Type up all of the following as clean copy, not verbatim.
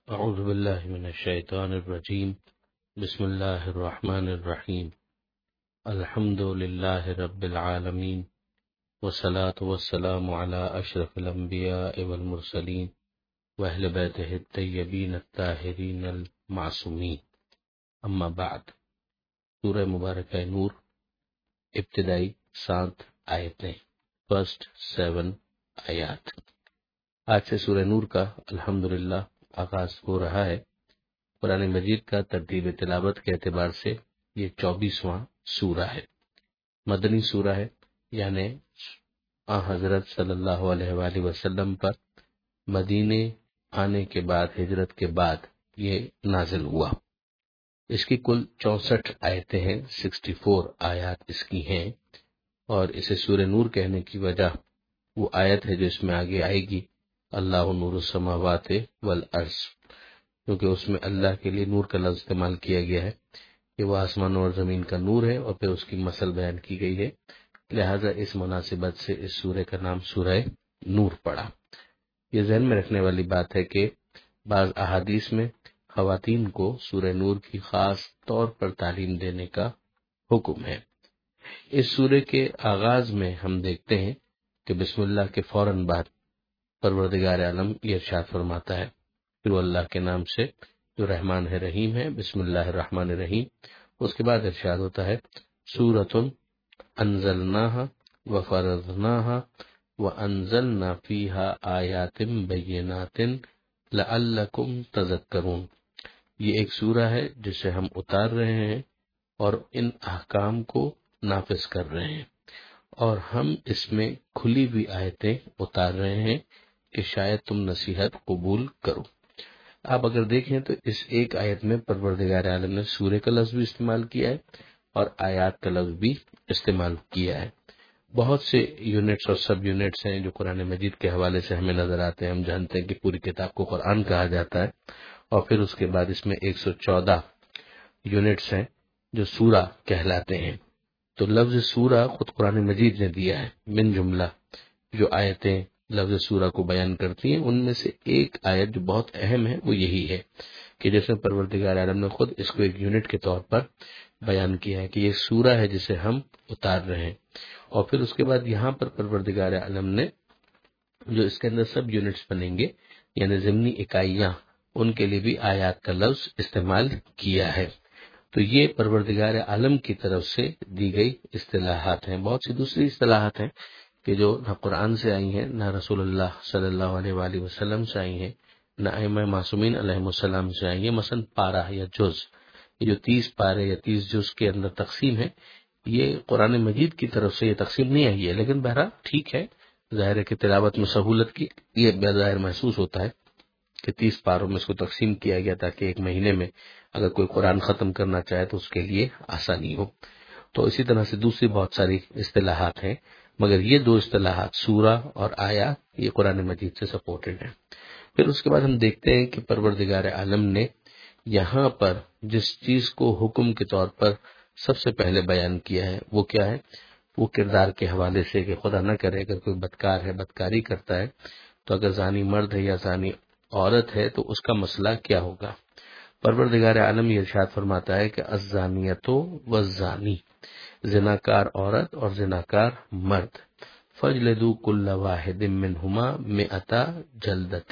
أعوذ بالله من الشيطان الرجيم. بسم الله الرحمن الرحيم. الحمد لله رب العالمين، والصلاة والسلام على أشرف الأنبياء والمرسلين وأهل بيته الطيبين الطاهرين المعصومين. أما بعد. سورہ مبارکہ نور، ابتدائی 7 آیتیں، فرسٹ 7 آیات. آج سے سورہ نور کا الحمدللہ آغاز ہو رہا ہے. قرآن مجید کا ترتیب تلاوت کے اعتبار سے یہ 24واں سورہ ہے. مدنی سورہ ہے، یعنی حضرت صلی اللہ علیہ وآلہ وسلم پر مدینے آنے کے بعد، ہجرت کے بعد یہ نازل ہوا. اس کی کل 64 آیتیں ہیں، 64 آیات اس کی ہیں. اور اسے سورہ نور کہنے کی وجہ وہ آیت ہے جو اس میں آگے آئے گی، اللہ نور السماوات والارض، کیونکہ اس میں اللہ کے لیے نور کا لفظ استعمال کیا گیا ہے کہ وہ آسمان اور زمین کا نور ہے، اور پھر اس کی مثل بیان کی گئی ہے. لہذا اس مناسبت سے اس سورہ کا نام سورہ نور پڑا. یہ ذہن میں رکھنے والی بات ہے کہ بعض احادیث میں خواتین کو سورہ نور کی خاص طور پر تعلیم دینے کا حکم ہے. اس سورہ کے آغاز میں ہم دیکھتے ہیں کہ بسم اللہ کے فوراً بعد پروردگار عالم یہ ارشاد فرماتا ہے، پھر وہ اللہ کے نام سے جو رحمان ہے رحیم ہے، بسم اللہ الرحمن الرحیم. اس کے بعد ارشاد ہوتا ہے سورۃ انزلناها وفرضناها وانزلنا فیها آیات بینات لعلکم تذکرون. یہ ایک سورہ ہے جسے ہم اتار رہے ہیں اور ان احکام کو نافذ کر رہے ہیں، اور ہم اس میں کھلی ہوئی آیتیں اتار رہے ہیں کہ شاید تم نصیحت قبول کرو. آپ اگر دیکھیں تو اس ایک آیت میں پروردگار عالم نے سورہ کا لفظ بھی استعمال کیا ہے اور آیات کا لفظ بھی استعمال کیا ہے. بہت سے یونٹس اور سب یونٹس ہیں جو قرآن مجید کے حوالے سے ہمیں نظر آتے ہیں. ہم جانتے ہیں کہ پوری کتاب کو قرآن کہا جاتا ہے، اور پھر اس کے بعد اس میں 114 یونٹس ہیں جو سورہ کہلاتے ہیں. تو لفظ سورہ خود قرآن مجید نے دیا ہے. من جملہ جو آیتیں لفظ سورہ کو بیان کرتی ہیں، ان میں سے ایک آیت جو بہت اہم ہے وہ یہی ہے کہ جس میں پروردگار عالم نے خود اس کو ایک یونٹ کے طور پر بیان کیا ہے کہ یہ سورہ ہے جسے ہم اتار رہے ہیں. اور پھر اس کے بعد یہاں پر پروردگار عالم نے جو اس کے اندر سب یونٹس بنیں گے، یعنی ضمنی اکائیاں، ان کے لیے بھی آیات کا لفظ استعمال کیا ہے. تو یہ پروردگار عالم کی طرف سے دی گئی اصطلاحات ہیں. بہت سی دوسری اصطلاحات ہیں کہ جو نہ قرآن سے آئی ہیں، نہ رسول اللہ صلی اللہ علیہ وآلہ وسلم سے آئی ہیں، نہ ائمہ معصومین علیہ السلام سے آئی ہیں. مثلا پارہ یا جز، یہ جو 30 پارے یا 30 جز کے اندر تقسیم ہے، یہ قرآن مجید کی طرف سے یہ تقسیم نہیں آئی ہے. لیکن بہرحال ٹھیک ہے، ظاہر ہے کہ تلاوت میں سہولت کی یہ بظاہر محسوس ہوتا ہے کہ 30 پاروں میں اس کو تقسیم کیا گیا تاکہ ایک مہینے میں اگر کوئی قرآن ختم کرنا چاہے تو اس کے لیے آسانی ہو. تو اسی طرح سے دوسری بہت ساری اصطلاحات ہیں، مگر یہ دو اصطلاحات سورہ اور آیات یہ قرآن مجید سے سپورٹڈ ہیں. پھر اس کے بعد ہم دیکھتے ہیں کہ پروردگار عالم نے یہاں پر جس چیز کو حکم کے طور پر سب سے پہلے بیان کیا ہے وہ کیا ہے؟ وہ کردار کے حوالے سے کہ خدا نہ کرے اگر کوئی بدکار ہے، بدکاری کرتا ہے، تو اگر زانی مرد ہے یا زانی عورت ہے تو اس کا مسئلہ کیا ہوگا. پروردگار عالم یہ ارشاد فرماتا ہے کہ الزانیۃ والزانی، زناکار عورت اور زناکار مرد، فجلدوا کل واحد منہما 100 جلدۃ،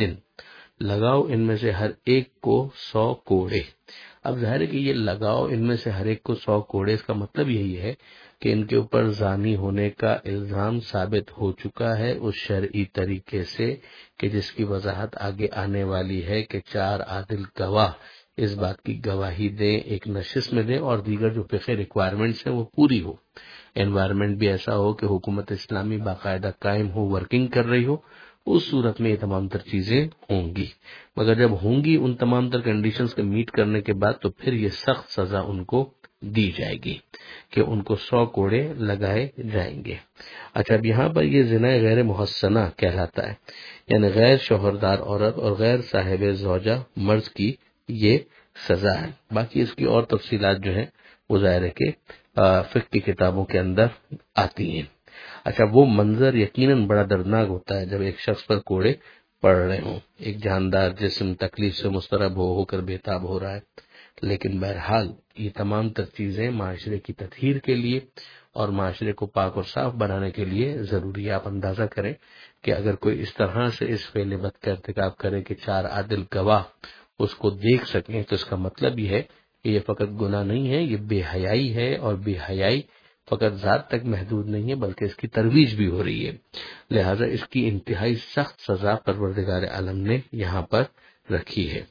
لگاؤ ان میں سے ہر ایک کو 100 کوڑے. اب ظاہر ہے کہ یہ لگاؤ ان میں سے ہر ایک کو 100 کوڑے، اس کا مطلب یہی ہے کہ ان کے اوپر زانی ہونے کا الزام ثابت ہو چکا ہے اس شرعی طریقے سے کہ جس کی وضاحت آگے آنے والی ہے کہ 4 عادل گواہ اس بات کی گواہی دیں، ایک نشست میں دیں، اور دیگر جو فقہی ریکوائرمنٹس ہیں وہ پوری ہو. انوائرمنٹ بھی ایسا ہو کہ حکومت اسلامی باقاعدہ قائم ہو، ورکنگ کر رہی ہو، اس صورت میں یہ تمام تر چیزیں ہوں گی. مگر جب ہوں گی ان تمام تر کنڈیشنز کے میٹ کرنے کے بعد تو پھر یہ سخت سزا ان کو دی جائے گی کہ ان کو 100 کوڑے لگائے جائیں گے. اچھا، اب یہاں پر یہ زنا غیر محصنہ کہلاتا ہے، یعنی غیر شوہردار عورت اور غیر صاحب زوجہ مرد کی یہ سزا ہے. باقی اس کی اور تفصیلات جو ہیں وہ ظاہر ہے کہ فقہ کی کتابوں کے اندر آتی ہیں. اچھا، وہ منظر یقیناً بڑا دردناک ہوتا ہے جب ایک شخص پر کوڑے پڑھ رہے ہوں، ایک جاندار جسم تکلیف سے مضطرب ہو کر بےتاب ہو رہا ہے، لیکن بہرحال یہ تمام تر چیزیں معاشرے کی تطہیر کے لیے اور معاشرے کو پاک اور صاف بنانے کے لیے ضروری ہے۔ آپ اندازہ کریں کہ اگر کوئی اس طرح سے اس فعل بد کا ارتکاب کرے کہ 4 عادل گواہ اس کو دیکھ سکیں، تو اس کا مطلب یہ ہے کہ یہ فقط گناہ نہیں ہے، یہ بے حیائی ہے، اور بے حیائی فقط ذات تک محدود نہیں ہے بلکہ اس کی ترویج بھی ہو رہی ہے۔ لہذا اس کی انتہائی سخت سزا پروردگار عالم نے یہاں پر رکھی ہے۔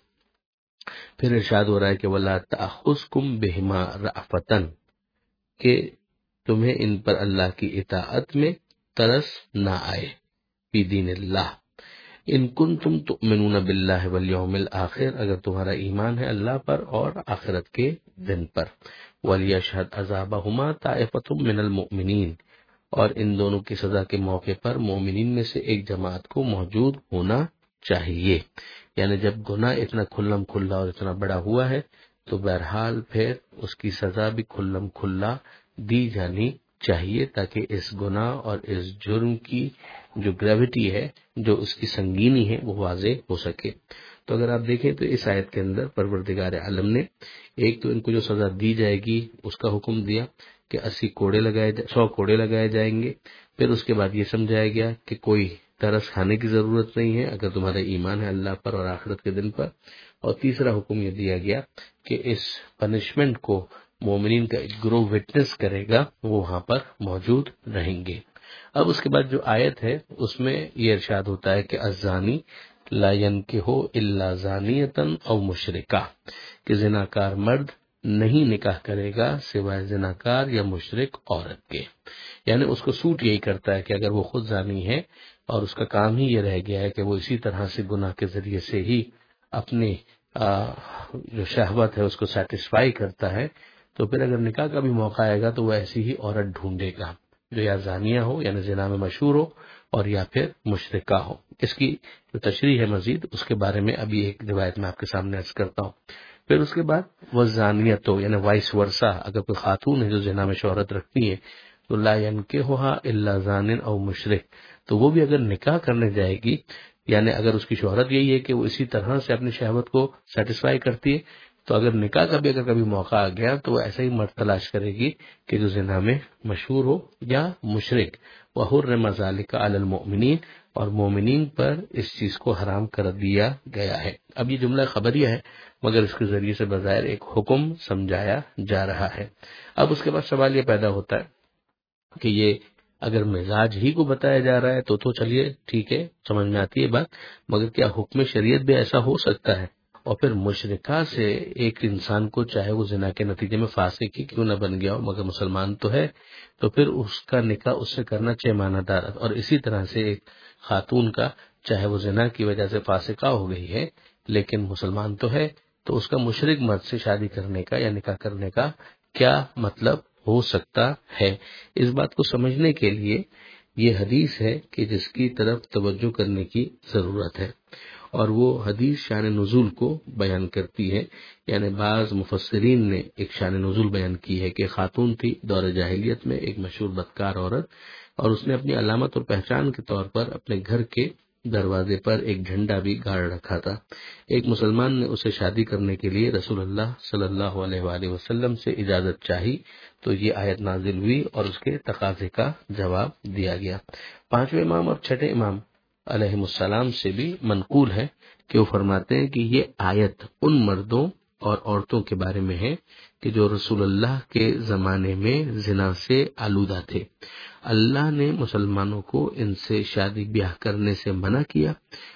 پھر ارشاد ہو رہا ہے کہ وَلَا تَأْخُذْكُمْ بِهِمَا رَأْفَةً، کہ تمہیں ان پر اللہ کی اطاعت میں ترس نہ آئے، فی دین اللہ، ان کنتم تؤمنون باللہ والیوم الآخر، اگر تمہارا ایمان ہے اللہ پر اور آخرت کے دن پر، وَلْيَشْهَدْ عَذَابَهُمَا طَائِفَةٌ مِّنَ الْمُؤْمِنِينَ، اور ان دونوں کی سزا کے موقع پر مومنین میں سے ایک جماعت کو موجود ہونا چاہیے۔ یعنی جب گناہ اتنا کھلم کھلا اور اتنا بڑا ہوا ہے تو بہرحال پھر اس کی سزا بھی کھلم کھلا دی جانی چاہیے، تاکہ اس گناہ اور اس جرم کی جو گریوٹی ہے، جو اس کی سنگینی ہے، وہ واضح ہو سکے۔ تو اگر آپ دیکھیں تو اس آیت کے اندر پروردگار عالم نے ایک تو ان کو جو سزا دی جائے گی اس کا حکم دیا کہ 100 کوڑے لگائے جائیں گے، پھر اس کے بعد یہ سمجھایا گیا کہ کوئی ترس کھانے کی ضرورت نہیں ہے اگر تمہارا ایمان ہے اللہ پر اور آخرت کے دن پر، اور تیسرا حکم یہ دیا گیا کہ اس پنشمنٹ کو مومنین کا ایک گروہ وٹنس کرے گا، وہ وہاں پر موجود رہیں گے۔ اب اس کے بعد جو آیت ہے اس میں یہ ارشاد ہوتا ہے کہ الزانی لا ينکح الا زانیۃ او مشرکہ، کہ زناکار مرد نہیں نکاح کرے گا سوائے زناکار یا مشرک عورت کے۔ یعنی اس کو سوٹ یہی کرتا ہے کہ اگر وہ خود زانی ہے اور اس کا کام ہی یہ رہ گیا ہے کہ وہ اسی طرح سے گناہ کے ذریعے سے ہی اپنی جو شہوت ہے اس کو سیٹسفائی کرتا ہے، تو پھر اگر نکاح کا بھی موقع آئے گا تو وہ ایسی ہی عورت ڈھونڈے گا جو یا زانیہ ہو، یعنی زنا میں مشہور ہو، اور یا پھر مشرکہ ہو۔ اس کی جو تشریح ہے مزید اس کے بارے میں ابھی ایک روایت میں آپ کے سامنے عرض کرتا ہوں۔ پھر اس کے بعد وہ زانیت ہو، یعنی وائس ورثہ، اگر کوئی خاتون ہے جو زنا میں شہرت رکھتی ہے تو لا ينکحھا الا زان او مشرک، تو وہ بھی اگر نکاح کرنے جائے گی، یعنی اگر اس کی شہرت یہی ہے کہ وہ اسی طرح سے اپنی شہوت کو سیٹسفائی کرتی ہے، تو اگر نکاح کا بھی اگر کبھی موقع آ گیا تو وہ ایسا ہی مرد تلاش کرے گی کہ جو زنا میں مشہور ہو یا مشرک۔ وَحُرِّمَ ذَلِكَ عَلَى الْمُؤْمِنِينَ، اور مومنین پر اس چیز کو حرام کر دیا گیا ہے۔ اب یہ جملہ خبریہ ہے مگر اس کے ذریعے سے بظاہر ایک حکم سمجھایا جا رہا ہے۔ اب اس کے بعد سوال یہ پیدا ہوتا ہے کہ یہ اگر مزاج ہی کو بتایا جا رہا ہے تو چلیے ٹھیک ہے، سمجھ میں آتی ہے بات، مگر کیا حکم شریعت بھی ایسا ہو سکتا ہے؟ اور پھر مشرکہ سے ایک انسان کو چاہے وہ زنا کے نتیجے میں فاسق ہی کیوں نہ بن گیا ہو مگر مسلمان تو ہے، تو پھر اس کا نکاح اس سے کرنا چیمانہ دار، اور اسی طرح سے ایک خاتون کا چاہے وہ زنا کی وجہ سے فاسقہ ہو گئی ہے لیکن مسلمان تو ہے، تو اس کا مشرک مرد سے شادی کرنے کا یا نکاح کرنے کا کیا مطلب ہو سکتا ہے؟ اس بات کو سمجھنے کے لیے یہ حدیث ہے کہ جس کی طرف توجہ کرنے کی ضرورت ہے، اور وہ حدیث شان نزول کو بیان کرتی ہے۔ یعنی بعض مفسرین نے ایک شان نزول بیان کی ہے کہ خاتون تھی دور جاہلیت میں، ایک مشہور بدکار عورت، اور اس نے اپنی علامت اور پہچان کے طور پر اپنے گھر کے دروازے پر ایک جھنڈا بھی گاڑ رکھا تھا۔ ایک مسلمان نے اسے شادی کرنے کے لیے رسول اللہ صلی اللہ علیہ وآلہ وسلم سے اجازت چاہی تو یہ آیت نازل ہوئی اور اس کے تقاضے کا جواب دیا گیا۔ 5ویں امام اور 6 امام علیہ السلام سے بھی منقول ہے کہ وہ فرماتے ہیں کہ یہ آیت ان مردوں اور عورتوں کے بارے میں ہے کہ جو رسول اللہ کے زمانے میں زنا سے آلودہ تھے۔ اللہ نے مسلمانوں کو ان سے شادی بیاہ کرنے سے منع کیا،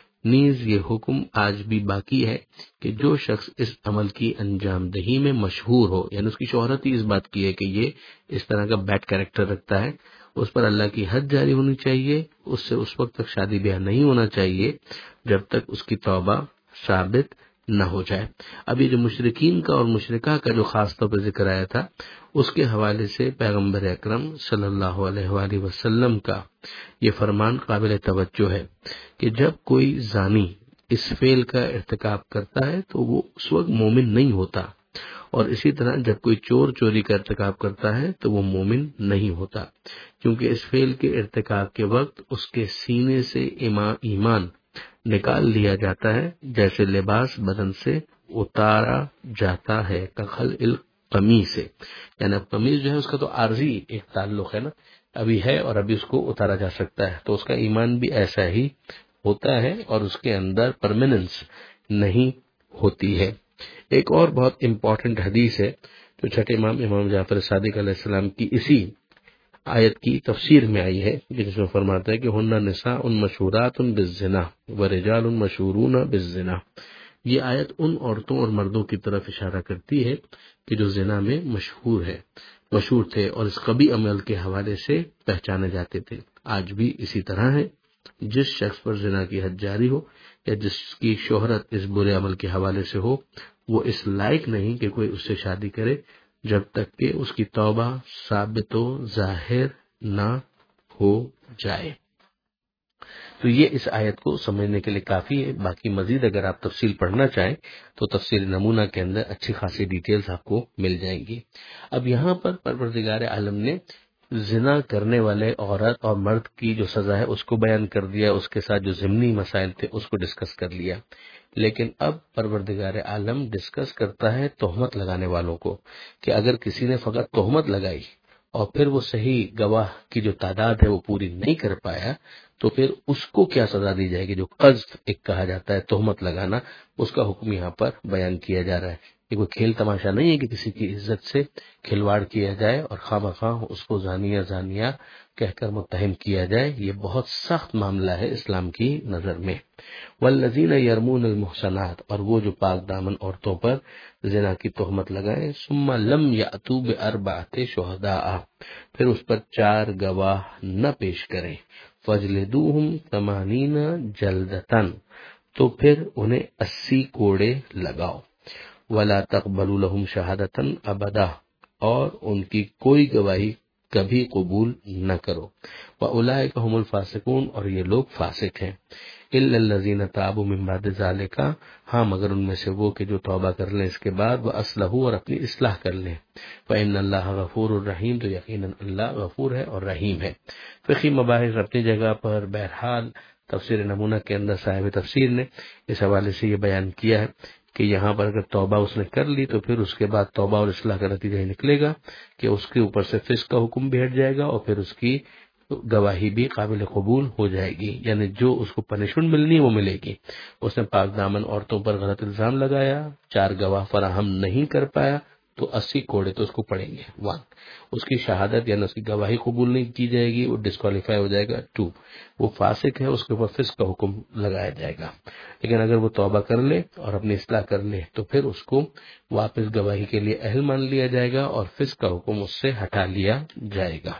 نیز یہ حکم آج بھی باقی ہے کہ جو شخص اس عمل کی انجام دہی میں مشہور ہو، یعنی اس کی شہرت ہی اس بات کی ہے کہ یہ اس طرح کا بیڈ کیریکٹر رکھتا ہے، اس پر اللہ کی حد جاری ہونی چاہیے، اس سے اس وقت تک شادی بیاہ نہیں ہونا چاہیے جب تک اس کی توبہ ثابت نہ ہو جائے۔ اب یہ جو مشرکین کا اور مشرکہ کا جو خاص طور پہ ذکر آیا تھا اس کے حوالے سے پیغمبر اکرم صلی اللہ علیہ وآلہ وسلم کا یہ فرمان قابل توجہ ہے کہ جب کوئی زانی اس فعل کا ارتکاب کرتا ہے تو وہ اس وقت مومن نہیں ہوتا، اور اسی طرح جب کوئی چور چوری کا ارتکاب کرتا ہے تو وہ مومن نہیں ہوتا، کیونکہ اس فعل کے ارتکاب کے وقت اس کے سینے سے ایمان نکال لیا جاتا ہے جیسے لباس بدن سے اتارا جاتا ہے کخل القمیص سے، یعنی اب قمیص جو ہے اس کا تو عارضی ایک تعلق ہے نا، ابھی ہے اور ابھی اس کو اتارا جا سکتا ہے، تو اس کا ایمان بھی ایسا ہی ہوتا ہے اور اس کے اندر پرماننس نہیں ہوتی ہے۔ ایک اور بہت امپورٹنٹ حدیث ہے جو چھٹے امام جعفر صادق علیہ السلام کی اسی آیت کی تفسیر میں آئی ہے، جس میں فرماتا ہے کہ ہن نساء مشہورات بالزنا ورجال مشہورون بالزنا۔ یہ آیت ان عورتوں اور مردوں کی طرف اشارہ کرتی ہے کہ جو زنا میں مشہور تھے اور اس قبیح عمل کے حوالے سے پہچانے جاتے تھے۔ آج بھی اسی طرح ہے، جس شخص پر زنا کی حد جاری ہو یا جس کی شہرت اس برے عمل کے حوالے سے ہو، وہ اس لائق نہیں کہ کوئی اس سے شادی کرے جب تک کہ اس کی توبہ ثابت و ظاہر نہ ہو جائے۔ تو یہ اس آیت کو سمجھنے کے لیے کافی ہے، باقی مزید اگر آپ تفصیل پڑھنا چاہیں تو تفسیر نمونہ کے اندر اچھی خاصی ڈیٹیلز آپ کو مل جائیں گی۔ اب یہاں پر پروردگار عالم نے زنا کرنے والے عورت اور مرد کی جو سزا ہے اس کو بیان کر دیا، اس کے ساتھ جو ضمنی مسائل تھے اس کو ڈسکس کر لیا، لیکن اب پروردگار عالم ڈسکس کرتا ہے تہمت لگانے والوں کو، کہ اگر کسی نے فقط تہمت لگائی اور پھر وہ صحیح گواہ کی جو تعداد ہے وہ پوری نہیں کر پایا تو پھر اس کو کیا سزا دی جائے گی۔ جو قذف ایک کہا جاتا ہے تہمت لگانا، اس کا حکم یہاں پر بیان کیا جا رہا ہے۔ یہ کوئی کھیل تماشا نہیں ہے کہ کسی کی عزت سے کھلواڑ کیا جائے اور خواہ اس کو زانیہ کہہ کر متہم کیا جائے، یہ بہت سخت معاملہ ہے اسلام کی نظر میں۔ والذین یرمون المحصنات، اور وہ جو پاک دامن عورتوں پر زنا کی تہمت لگائیں، ثم لم یأتوا باربعۃ شہداء، پھر اس پر 4 گواہ نہ پیش کریں، فجلدوہم 80 جلدتن، تو پھر انہیں 80 کوڑے لگاؤ، ولا تقبلوا لهم شہادتن ابدا، اور ان کی کوئی گواہی کبھی قبول نہ کرو، واولئک هم الفاسقون، اور یہ لوگ فاسق ہیں، الا الذین تابوا من بعد ذلک، ہاں مگر ان میں سے وہ کہ جو توبہ کر لیں اس کے بعد، واصلحوا، اور اپنی اصلاح کر لیں، فإن اللہ غفور الرحیم، تو یقیناً اللہ غفور ہے اور رحیم ہے۔ فقہی مباحث اپنی جگہ پر، بہرحال تفسیر نمونہ کے اندر صاحب تفسیر نے اس حوالے سے یہ بیان کیا ہے کہ یہاں پر اگر توبہ اس نے کر لی تو پھر اس کے بعد توبہ اور اصلاح کا نتیجہ یہ نکلے گا کہ اس کے اوپر سے فسق کا حکم بھی ہٹ جائے گا اور پھر اس کی گواہی بھی قابل قبول ہو جائے گی، یعنی جو اس کو پنشمنٹ ملنی وہ ملے گی۔ اس نے پاک دامن عورتوں پر غلط الزام لگایا، 4 گواہ فراہم نہیں کر پایا تو 80 کوڑے تو اس کو پڑیں گے۔ 1، اس کی شہادت یعنی اس کی گواہی قبول نہیں کی جائے گی، وہ ڈسکوالیفائی ہو جائے گا۔ 2، وہ فاسق ہے، اس کے اوپر فسق کا حکم لگایا جائے گا، لیکن اگر وہ توبہ کر لے اور اپنی اصلاح کر لے تو پھر اس کو واپس گواہی کے لیے اہل مان لیا جائے گا اور فسق کا حکم اس سے ہٹا لیا جائے گا۔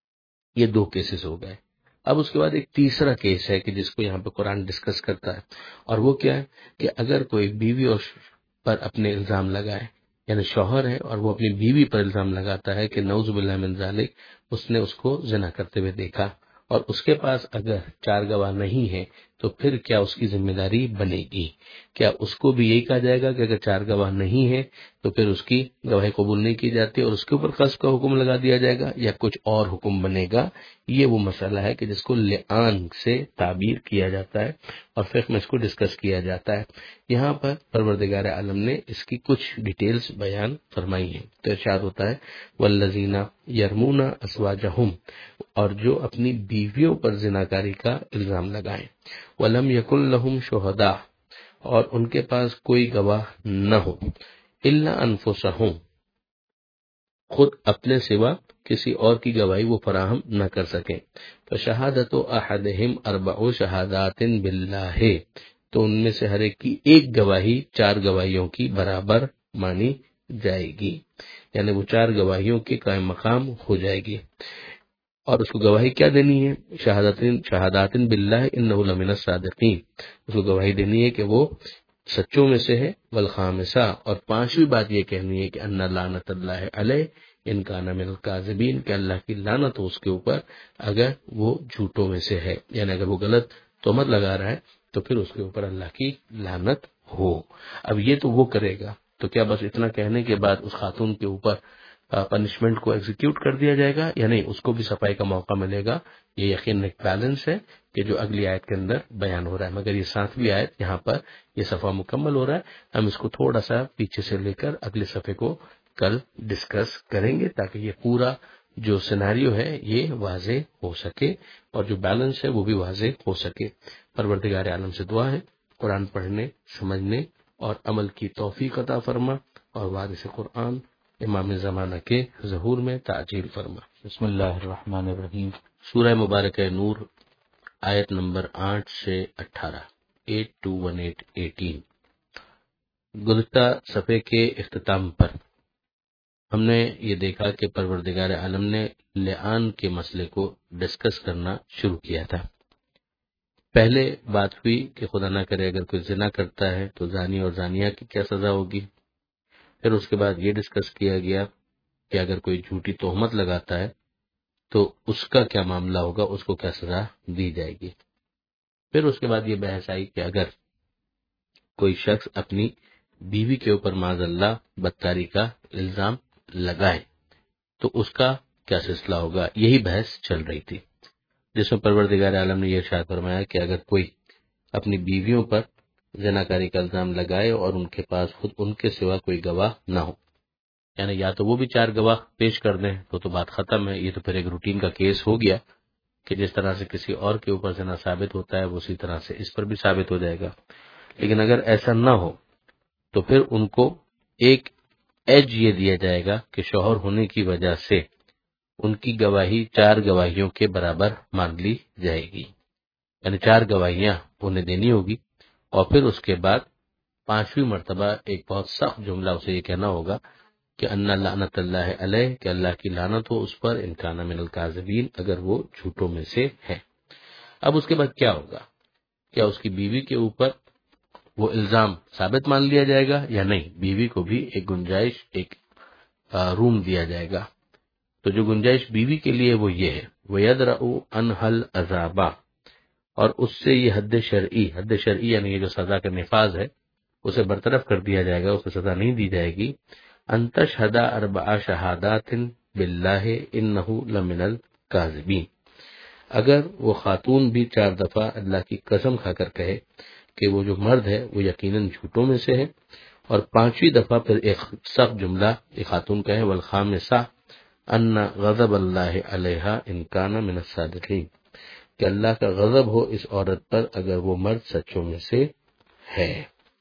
یہ 2 کیسز ہو گئے۔ اب اس کے بعد ایک تیسرا کیس ہے کہ جس کو یہاں پہ قرآن ڈسکس کرتا ہے، اور وہ کیا ہے کہ اگر کوئی بیوی پر اپنے الزام لگائے، یعنی شوہر ہے اور وہ اپنی بیوی پر الزام لگاتا ہے کہ نعوذ باللہ من ذالک، اس نے اس کو زنا کرتے ہوئے دیکھا اور اس کے پاس اگر 4 گواہ نہیں ہیں تو پھر کیا اس کی ذمہ داری بنے گی؟ کیا اس کو بھی یہی کہا جائے گا کہ اگر 4 گواہ نہیں ہیں تو پھر اس کی گواہی قبول نہیں کی جاتی اور اس کے اوپر قذف کا حکم لگا دیا جائے گا، یا کچھ اور حکم بنے گا؟ یہ وہ مسئلہ ہے کہ جس کو لعان سے تعبیر کیا جاتا ہے اور فقہ میں اس کو ڈسکس کیا جاتا ہے۔ یہاں پر پروردگار عالم نے اس کی کچھ ڈیٹیلز بیان فرمائی ہیں، تو ارشاد ہوتا ہے والذین یرمون ازواجہم، اور جو اپنی بیویوں پر زناکاری کا الزام لگائیں، ولم یکن لہم شہداء، اور ان کے پاس کوئی گواہ نہ ہو، الا انفسہم، خود اپنے سوا کسی اور کی گواہی وہ فراہم نہ کر سکیں، فشہادت احدہم 4 شہادات باللہ، تو ان میں سے ہر ایک کی ایک گواہی 4 گواہیوں کی برابر مانی جائے گی، یعنی وہ 4 گواہیوں کے قائم مقام ہو جائے گی۔ اور اس کو گواہی کیا دینی ہے؟ شہادات باللہ انہ لمن الصادقین، اس کو گواہی دینی ہے کہ وہ سچوں میں سے ہے، والخامسہ، اور 5ویں بات یہ کہنی ہے کہ ان لعنت اللہ علیہ ان کان من الکاذبین، کہ اللہ کی لعنت ہو اس کے اوپر اگر وہ جھوٹوں میں سے ہے، یعنی اگر وہ غلط تہمت لگا رہا ہے تو پھر اس کے اوپر اللہ کی لعنت ہو۔ اب یہ تو وہ کرے گا، تو کیا بس اتنا کہنے کے بعد اس خاتون کے اوپر پنشمنٹ کو ایگزیکیوٹ کر دیا جائے گا یا نہیں، اس کو بھی صفائی کا موقع ملے گا. یہ یقیناً ایک بیلنس ہے کہ جو اگلی آیت کے اندر بیان ہو رہا ہے. مگر یہ 7ویں آیت یہاں پر یہ صفحہ مکمل ہو رہا ہے. ہم اس کو تھوڑا سا پیچھے سے لے کر اگلے صفحے کو کل ڈسکس کریں گے تاکہ یہ پورا جو سیناریو ہے یہ واضح ہو سکے اور جو بیلنس ہے وہ بھی واضح ہو سکے. پروردگار عالم سے دعا ہے قرآن پڑھنے، سمجھنے اور عمل کی توفیق عطا فرما، اور وارث قرآن امام زمانہ کے ظہور میں تعجیل فرما. بسم اللہ الرحمن الرحیم. سورہ مبارکہ نور، آیت نمبر 8 سے 18، 8 to 18. گزشتہ صفحے کے اختتام پر ہم نے یہ دیکھا کہ پروردگار عالم نے لعان کے مسئلے کو ڈسکس کرنا شروع کیا تھا. پہلے بات ہوئی کہ خدا نہ کرے اگر کوئی زنا کرتا ہے تو زانی اور زانیہ کی کیا سزا ہوگی. پھر اس کے بعد یہ ڈسکس کیا گیا کہ اگر کوئی جھوٹی تہمت لگاتا ہے تو اس کا کیا معاملہ ہوگا، اس کو کیا سزا دی جائے گی. پھر اس کے بعد یہ بحث آئی کہ اگر کوئی شخص اپنی بیوی کے اوپر معاذ اللہ بدکاری کا الزام لگائے تو اس کا کیا سلسلہ ہوگا. یہی بحث چل رہی تھی جس میں پروردگار عالم نے یہ ارشاد فرمایا کہ اگر کوئی اپنی بیویوں پر زناکاری کا الزام لگائے اور ان کے پاس خود ان کے سوا کوئی گواہ نہ ہو، یعنی یا تو وہ بھی 4 گواہ پیش کر دیں تو بات ختم ہے. یہ تو پھر ایک روٹین کا کیس ہو گیا کہ جس طرح سے کسی اور کے اوپر زنا ثابت ہوتا ہے اسی طرح سے اس پر بھی ثابت ہو جائے گا. لیکن اگر ایسا نہ ہو تو پھر ان کو ایک ایج یہ دیا جائے گا کہ شوہر ہونے کی وجہ سے ان کی گواہی 4 گواہیوں کے برابر مان لی جائے گی، یعنی 4 گواہیاں انہیں دینی ہوگی. اور پھر اس کے بعد 5ویں مرتبہ ایک بہت سخت جملہ اسے یہ کہنا ہوگا کہ ان لعنت اللہ علیہ، کہ اللہ کی لعنت ہو اس پر، ان کان من الکاذبین، اگر وہ جھوٹوں میں سے ہے. اب اس کے بعد کیا ہوگا؟ کیا اس کی بیوی کے اوپر وہ الزام ثابت مان لیا جائے گا یا نہیں؟ بیوی کو بھی ایک گنجائش، ایک روم دیا جائے گا. تو جو گنجائش بیوی کے لیے وہ یہ ہے وَيَدْرَأُ عَنْهَا الْعَذَابَ، اور اس سے یہ حد شرعی یعنی یہ جو سزا کا نفاذ ہے اسے برطرف کر دیا جائے گا، اسے سزا نہیں دی جائے گی. ان تشہد 4 شہادات باللہ انہ لمن الکاذبین، اگر وہ خاتون بھی 4 دفعہ اللہ کی قسم کھا کر کہے کہ وہ جو مرد ہے وہ یقیناً جھوٹوں میں سے ہے. اور 5ویں دفعہ پھر ایک سخت جملہ ایک خاتون کہے والخامسہ ان غضب اللہ علیہا ان کان من الصادقین، کہ اللہ کا غضب ہو اس عورت پر اگر وہ مرد سچوں میں سے ہے.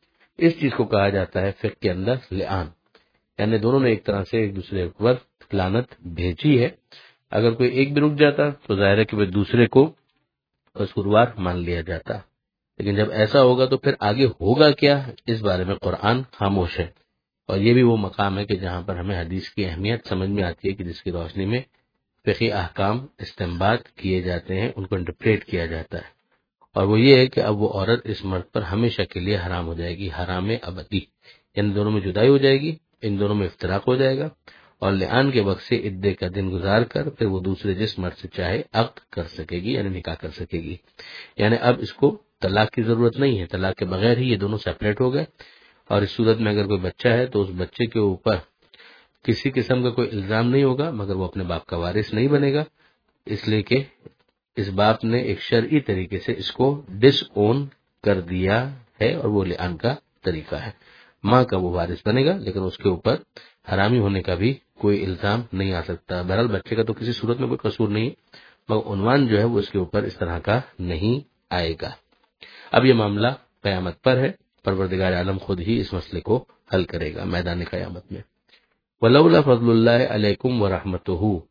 اس چیز کو کہا جاتا ہے فقہ کے اندر لعان، یعنی دونوں نے ایک طرح سے ایک دوسرے پر لعنت بھیجی ہے. اگر کوئی ایک بھی رک جاتا تو ظاہر ہے کہ وہ دوسرے کو قصوروار مان لیا جاتا. لیکن جب ایسا ہوگا تو پھر آگے ہوگا کیا، اس بارے میں قرآن خاموش ہے. اور یہ بھی وہ مقام ہے کہ جہاں پر ہمیں حدیث کی اہمیت سمجھ میں آتی ہے کہ جس کی روشنی میں فقہی احکام استنباط کیے جاتے ہیں، ان کو انٹرپریٹ کیا جاتا ہے. اور وہ یہ ہے کہ اب وہ عورت اس مرد پر ہمیشہ کے لیے حرام ہو جائے گی، حرام ابدی، یعنی دونوں میں جدائی ہو جائے گی، ان دونوں میں افتراق ہو جائے گا. اور لعان کے وقت سے عدے کا دن گزار کر پھر وہ دوسرے جس مرد سے چاہے عقد کر سکے گی، یعنی نکاح کر سکے گی. یعنی اب اس کو طلاق کی ضرورت نہیں ہے، طلاق کے بغیر ہی یہ دونوں سیپریٹ ہو گئے. اور اس صورت میں اگر کوئی بچہ ہے تو اس بچے کے اوپر کسی قسم کا کوئی الزام نہیں ہوگا، مگر وہ اپنے باپ کا وارث نہیں بنے گا، اس لیے کہ اس باپ نے ایک شرعی طریقے سے اس کو ڈس اون کر دیا ہے اور وہ لعان کا طریقہ ہے. ماں کا وہ وارث بنے گا لیکن اس کے اوپر حرامی ہونے کا بھی کوئی الزام نہیں آ سکتا. بہرحال بچے کا تو کسی صورت میں کوئی قصور نہیں، مگر عنوان جو ہے وہ اس کے اوپر اس طرح کا نہیں آئے گا. اب یہ معاملہ قیامت پر ہے، پروردگار عالم خود ہی اس مسئلے کو حل کرے گا میدان قیامت میں. وَلَوْلَا فَضْلُ اللَّهِ عَلَيْكُمْ وَرَحْمَتُهُ،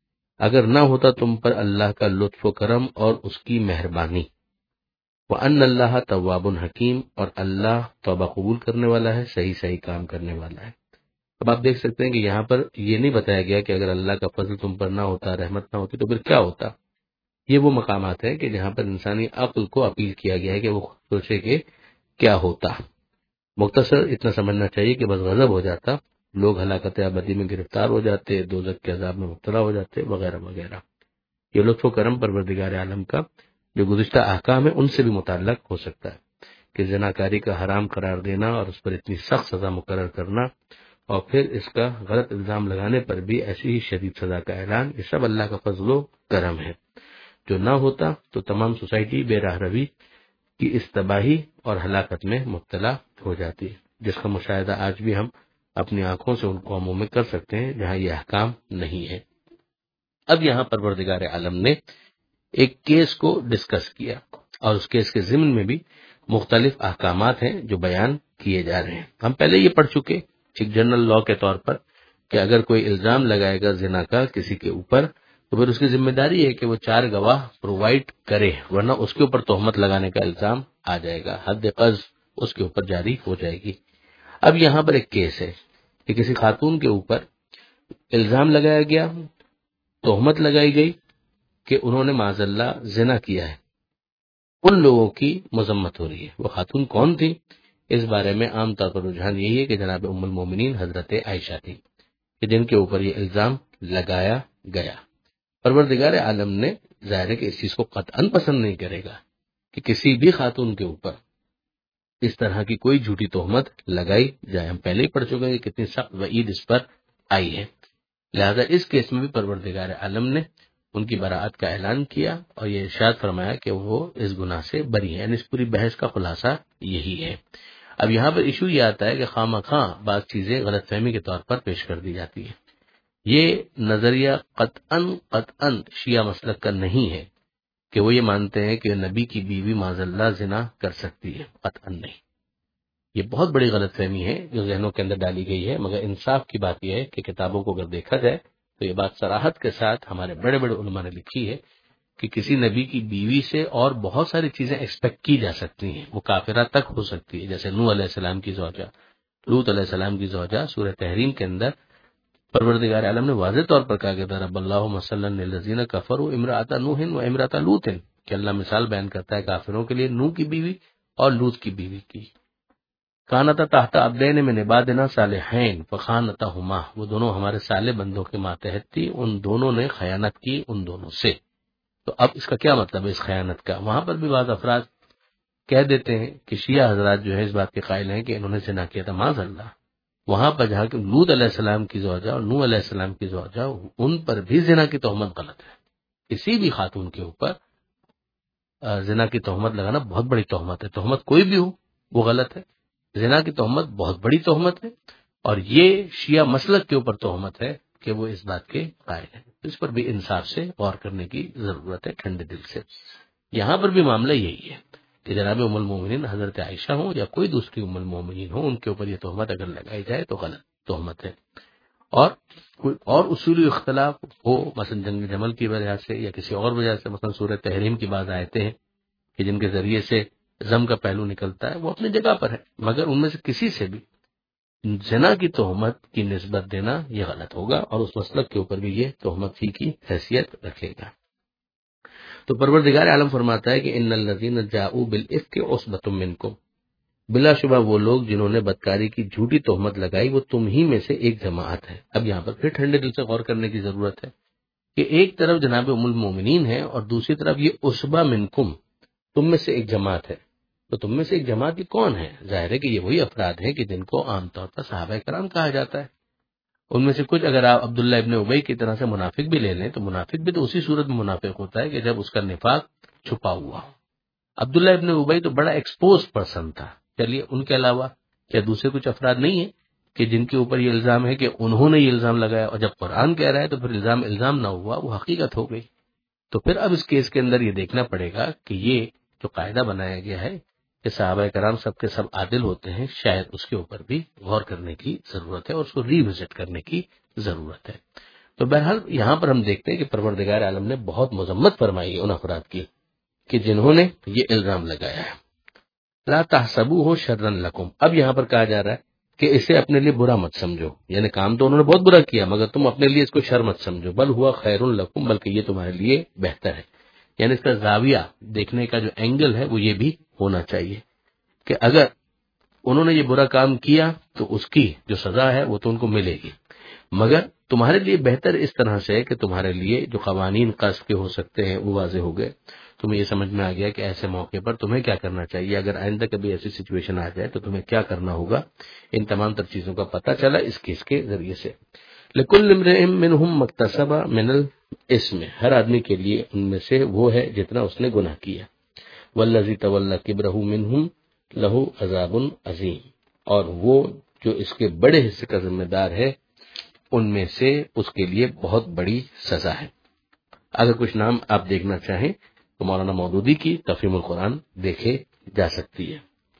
اگر نہ ہوتا تم پر اللہ کا لطف و کرم اور اس کی مہربانی. وَأَنَّ اللَّهَ تَوَّابٌ حَكِيمٌ، اور اللہ توبہ قبول کرنے والا ہے، صحیح کام کرنے والا ہے. اب آپ دیکھ سکتے ہیں کہ یہاں پر یہ نہیں بتایا گیا کہ اگر اللہ کا فضل تم پر نہ ہوتا، رحمت نہ ہوتی تو پھر کیا ہوتا. یہ وہ مقامات ہیں کہ جہاں پر انسانی عقل کو اپیل کیا گیا ہے کہ وہ سوچے کہ کیا ہوتا. مختصر اتنا سمجھنا چاہیے کہ بس غضب ہو جاتا، لوگ ہلاکت ابدی میں گرفتار ہو جاتے، دوزخ کے عذاب میں مبتلا ہو جاتے وغیرہ وغیرہ. یہ لطف و کرم پروردگار عالم کا جو گزشتہ احکام ہے ان سے بھی متعلق ہو سکتا ہے کہ زناکاری کا حرام قرار دینا اور اس پر اتنی سخت سزا مقرر کرنا اور پھر اس کا غلط الزام لگانے پر بھی ایسی ہی شدید سزا کا اعلان، یہ سب اللہ کا فضل و کرم ہے۔ جو نہ ہوتا تو تمام سوسائٹی بے راہ روی کی اس تباہی اور ہلاکت میں مبتلا ہو جاتی ہے، جس کا مشاہدہ آج بھی ہم اپنی آنکھوں سے ان قوموں میں کر سکتے ہیں جہاں یہ احکام نہیں ہے۔ اب یہاں پروردگار عالم نے ایک کیس کو ڈسکس کیا، اور اس کیس کے ضمن میں بھی مختلف احکامات ہیں جو بیان کیے جا رہے ہیں۔ ہم پہلے یہ پڑھ چکے ایک جنرل لا کے طور پر کہ اگر کوئی الزام لگائے گا زنا کا کسی کے اوپر تو پھر اس کی ذمہ داری ہے کہ وہ 4 گواہ پرووائڈ کرے، ورنہ اس کے اوپر تہمت لگانے کا الزام آ جائے گا، حد قذف اس کے اوپر جاری ہو جائے گی۔ اب یہاں پر ایک کیس ہے کہ کسی خاتون کے اوپر الزام لگایا گیا، تہمت لگائی گئی کہ انہوں نے معاذ اللہ زنا کیا ہے، ان لوگوں کی مذمت ہو رہی ہے۔ وہ خاتون کون تھی؟ اس بارے میں عام طور پر رجحان یہی ہے کہ جناب ام المومنین حضرت عائشہ تھی، کہ جن کے اوپر یہ الزام لگایا گیا۔ پروردگار عالم نے ظاہر ہے کہ اس چیز کو قطعاً پسند نہیں کرے گا کہ کسی بھی خاتون کے اوپر اس طرح کی کوئی جھوٹی تہمت لگائی جائے۔ ہم پہلے ہی پڑھ چکے ہیں کہ کتنی سخت وعید اس پر آئی ہے، لہذا اس کیس میں بھی پروردگار عالم نے ان کی براءت کا اعلان کیا اور یہ ارشاد فرمایا کہ وہ اس گناہ سے بری ہیں۔ یعنی اس پوری بحث کا خلاصہ یہی ہے۔ اب یہاں پر ایشو یہ آتا ہے کہ خواہ بعض چیزیں غلط فہمی کے طور پر پیش کر دی جاتی ہیں۔ یہ نظریہ قطعاً شیعہ مسلک کا نہیں ہے کہ وہ یہ مانتے ہیں کہ نبی کی بیوی معاذ اللہ زنا کر سکتی ہے، قطعاً نہیں۔ یہ بہت بڑی غلط فہمی ہے جو ذہنوں کے اندر ڈالی گئی ہے، مگر انصاف کی بات یہ ہے کہ کتابوں کو اگر دیکھا جائے تو یہ بات صراحت کے ساتھ ہمارے بڑے بڑے علماء نے لکھی ہے کہ کسی نبی کی بیوی سے اور بہت ساری چیزیں ایکسپیکٹ کی جا سکتی ہیں، وہ کافرہ تک ہو سکتی ہے، جیسے نوح علیہ السلام کی زوجہ، لوط علیہ السلام کی زوجہ۔ سورہ تحریم کے اندر پروردگار عالم نے واضح طور پر کہا کہ ضرب اللہ مثلا للذین کفروا امرأۃ نوح و امرأۃ لوط، کہ اللہ مثال بیان کرتا ہے کافروں کے لیے نوح کی بیوی اور لوط کی بیوی کی۔ کانتا تحت عبدین من عبادنا صالحین فخانتہما، وہ دونوں ہمارے صالح بندوں کے ماتحت تھی، ان دونوں نے خیانت کی ان دونوں سے۔ تو اب اس کا کیا مطلب ہے اس خیانت کا؟ وہاں پر بھی بعض افراد کہہ دیتے ہیں کہ شیعہ حضرات جو ہے اس بات کے قائل ہیں کہ انہوں نے زنا کیا تھا، معاذ اللہ۔ وہاں پر جہاں کہ لوط علیہ السلام کی زوجہ اور نوح علیہ السلام کی زوجہ، ان پر بھی زنا کی تہمت غلط ہے۔ کسی بھی خاتون کے اوپر زنا کی تہمت لگانا بہت بڑی تہمت ہے، تہمت کوئی بھی ہو وہ غلط ہے، زنا کی تہمت بہت بڑی تہمت ہے، اور یہ شیعہ مسلک کے اوپر تہمت ہے کہ وہ اس بات کے قائل ہیں۔ اس پر بھی انصاف سے غور کرنے کی ضرورت ہے، ٹھنڈے دل سے۔ یہاں پر بھی معاملہ یہی ہے کہ جناب ام المومنین حضرت عائشہ ہوں یا کوئی دوسری ام المومنین ہوں، ان کے اوپر یہ تہمت اگر لگائی جائے تو غلط تہمت ہے۔ اور کوئی اور اصولی اختلاف ہو، مثلا جنگ جمل کی وجہ سے یا کسی اور وجہ سے، مثلا سورہ تحریم کی بعض آیتیں ہیں کہ جن کے ذریعے سے ضم کا پہلو نکلتا ہے، وہ اپنی جگہ پر ہے، مگر ان میں سے کسی سے بھی زنا کی تہمت کی نسبت دینا یہ غلط ہوگا، اور اس مسلک کے اوپر بھی یہ تہمت ہی کی حیثیت رکھے گا۔ تو پروردگار عالم فرماتا ہے کہ ان الذین جاؤوا بالافک عصبۃ منکم، بلا شبہ وہ لوگ جنہوں نے بدکاری کی جھوٹی تہمت لگائی وہ تم ہی میں سے ایک جماعت ہے۔ اب یہاں پر پھر ٹھنڈے دل سے غور کرنے کی ضرورت ہے کہ ایک طرف جناب ام المومنین ہے اور دوسری طرف یہ عصبہ منکم، تم میں سے ایک جماعت ہے۔ تو تم میں سے ایک جماعت کی کون ہے؟ ظاہر ہے کہ یہ وہی افراد ہیں کہ جن کو عام طور پر صحابہ کرام کہا جاتا ہے۔ ان میں سے کچھ اگر آپ عبداللہ ابن ابی کی طرح سے منافق بھی لے لیں تو منافق بھی تو اسی صورت میں منافق ہوتا ہے کہ جب اس کا نفاق چھپا ہوا ہو۔ عبداللہ ابن ابی تو بڑا ایکسپوز پرسن تھا۔ چلیے ان کے علاوہ کیا دوسرے کچھ افراد نہیں ہیں کہ جن کے اوپر یہ الزام ہے کہ انہوں نے یہ الزام لگایا، اور جب قرآن کہہ رہا ہے تو پھر الزام نہ ہوا، وہ حقیقت ہو گئی۔ تو پھر اب اس کیس کے اندر یہ دیکھنا پڑے گا کہ یہ جو قاعدہ بنایا گیا ہے کہ صحابہ کرام سب کے سب عادل ہوتے ہیں، شاید اس کے اوپر بھی غور کرنے کی ضرورت ہے اور اس کو ری وزٹ کرنے کی ضرورت ہے۔ تو بہرحال یہاں پر ہم دیکھتے ہیں کہ پروردگار عالم نے بہت مذمت فرمائی ہے ان افراد کی کہ جنہوں نے یہ الزام لگایا ہے۔ لا تحسبوہ شرا لکم، اب یہاں پر کہا جا رہا ہے کہ اسے اپنے لیے برا مت سمجھو، یعنی کام تو انہوں نے بہت برا کیا مگر تم اپنے لیے اس کو شر مت سمجھو، بل ہوا خیر لکم، بلکہ یہ تمہارے لیے بہتر ہے۔ یعنی اس کا زاویہ دیکھنے کا جو اینگل ہے وہ یہ بھی ہونا چاہیے کہ اگر انہوں نے یہ برا کام کیا تو اس کی جو سزا ہے وہ تو ان کو ملے گی، مگر تمہارے لیے بہتر اس طرح سے کہ تمہارے لیے جو قوانین قصد کے ہو سکتے ہیں وہ واضح ہو گئے، تمہیں یہ سمجھ میں آ گیا کہ ایسے موقع پر تمہیں کیا کرنا چاہیے، اگر آئندہ کبھی ایسی سچویشن آ جائے تو تمہیں کیا کرنا ہوگا، ان تمام تر چیزوں کا پتہ چلا اس کیس کے ذریعے سے۔ لِكُلِّ امْرِئٍ مِّنْهُمْ مَا اكْتَسَبَ مِنَ الْإِثْمِ، ہر آدمی کے لیے ان میں سے وہ ہے جتنا اس نے گناہ کیا۔ وَالَّذِي تَوَلَّىٰ كِبْرَهُ مِنْهُمْ لَهُ عَذَابٌ عَظِيمٌ، اور وہ جو اس کے بڑے حصے کا ذمہ دار ہے ان میں سے اس کے لیے بہت بڑی سزا ہے۔ اگر کچھ نام آپ دیکھنا چاہیں تو مولانا مودودی کی تفہیم القرآن دیکھے جا سکتی ہے۔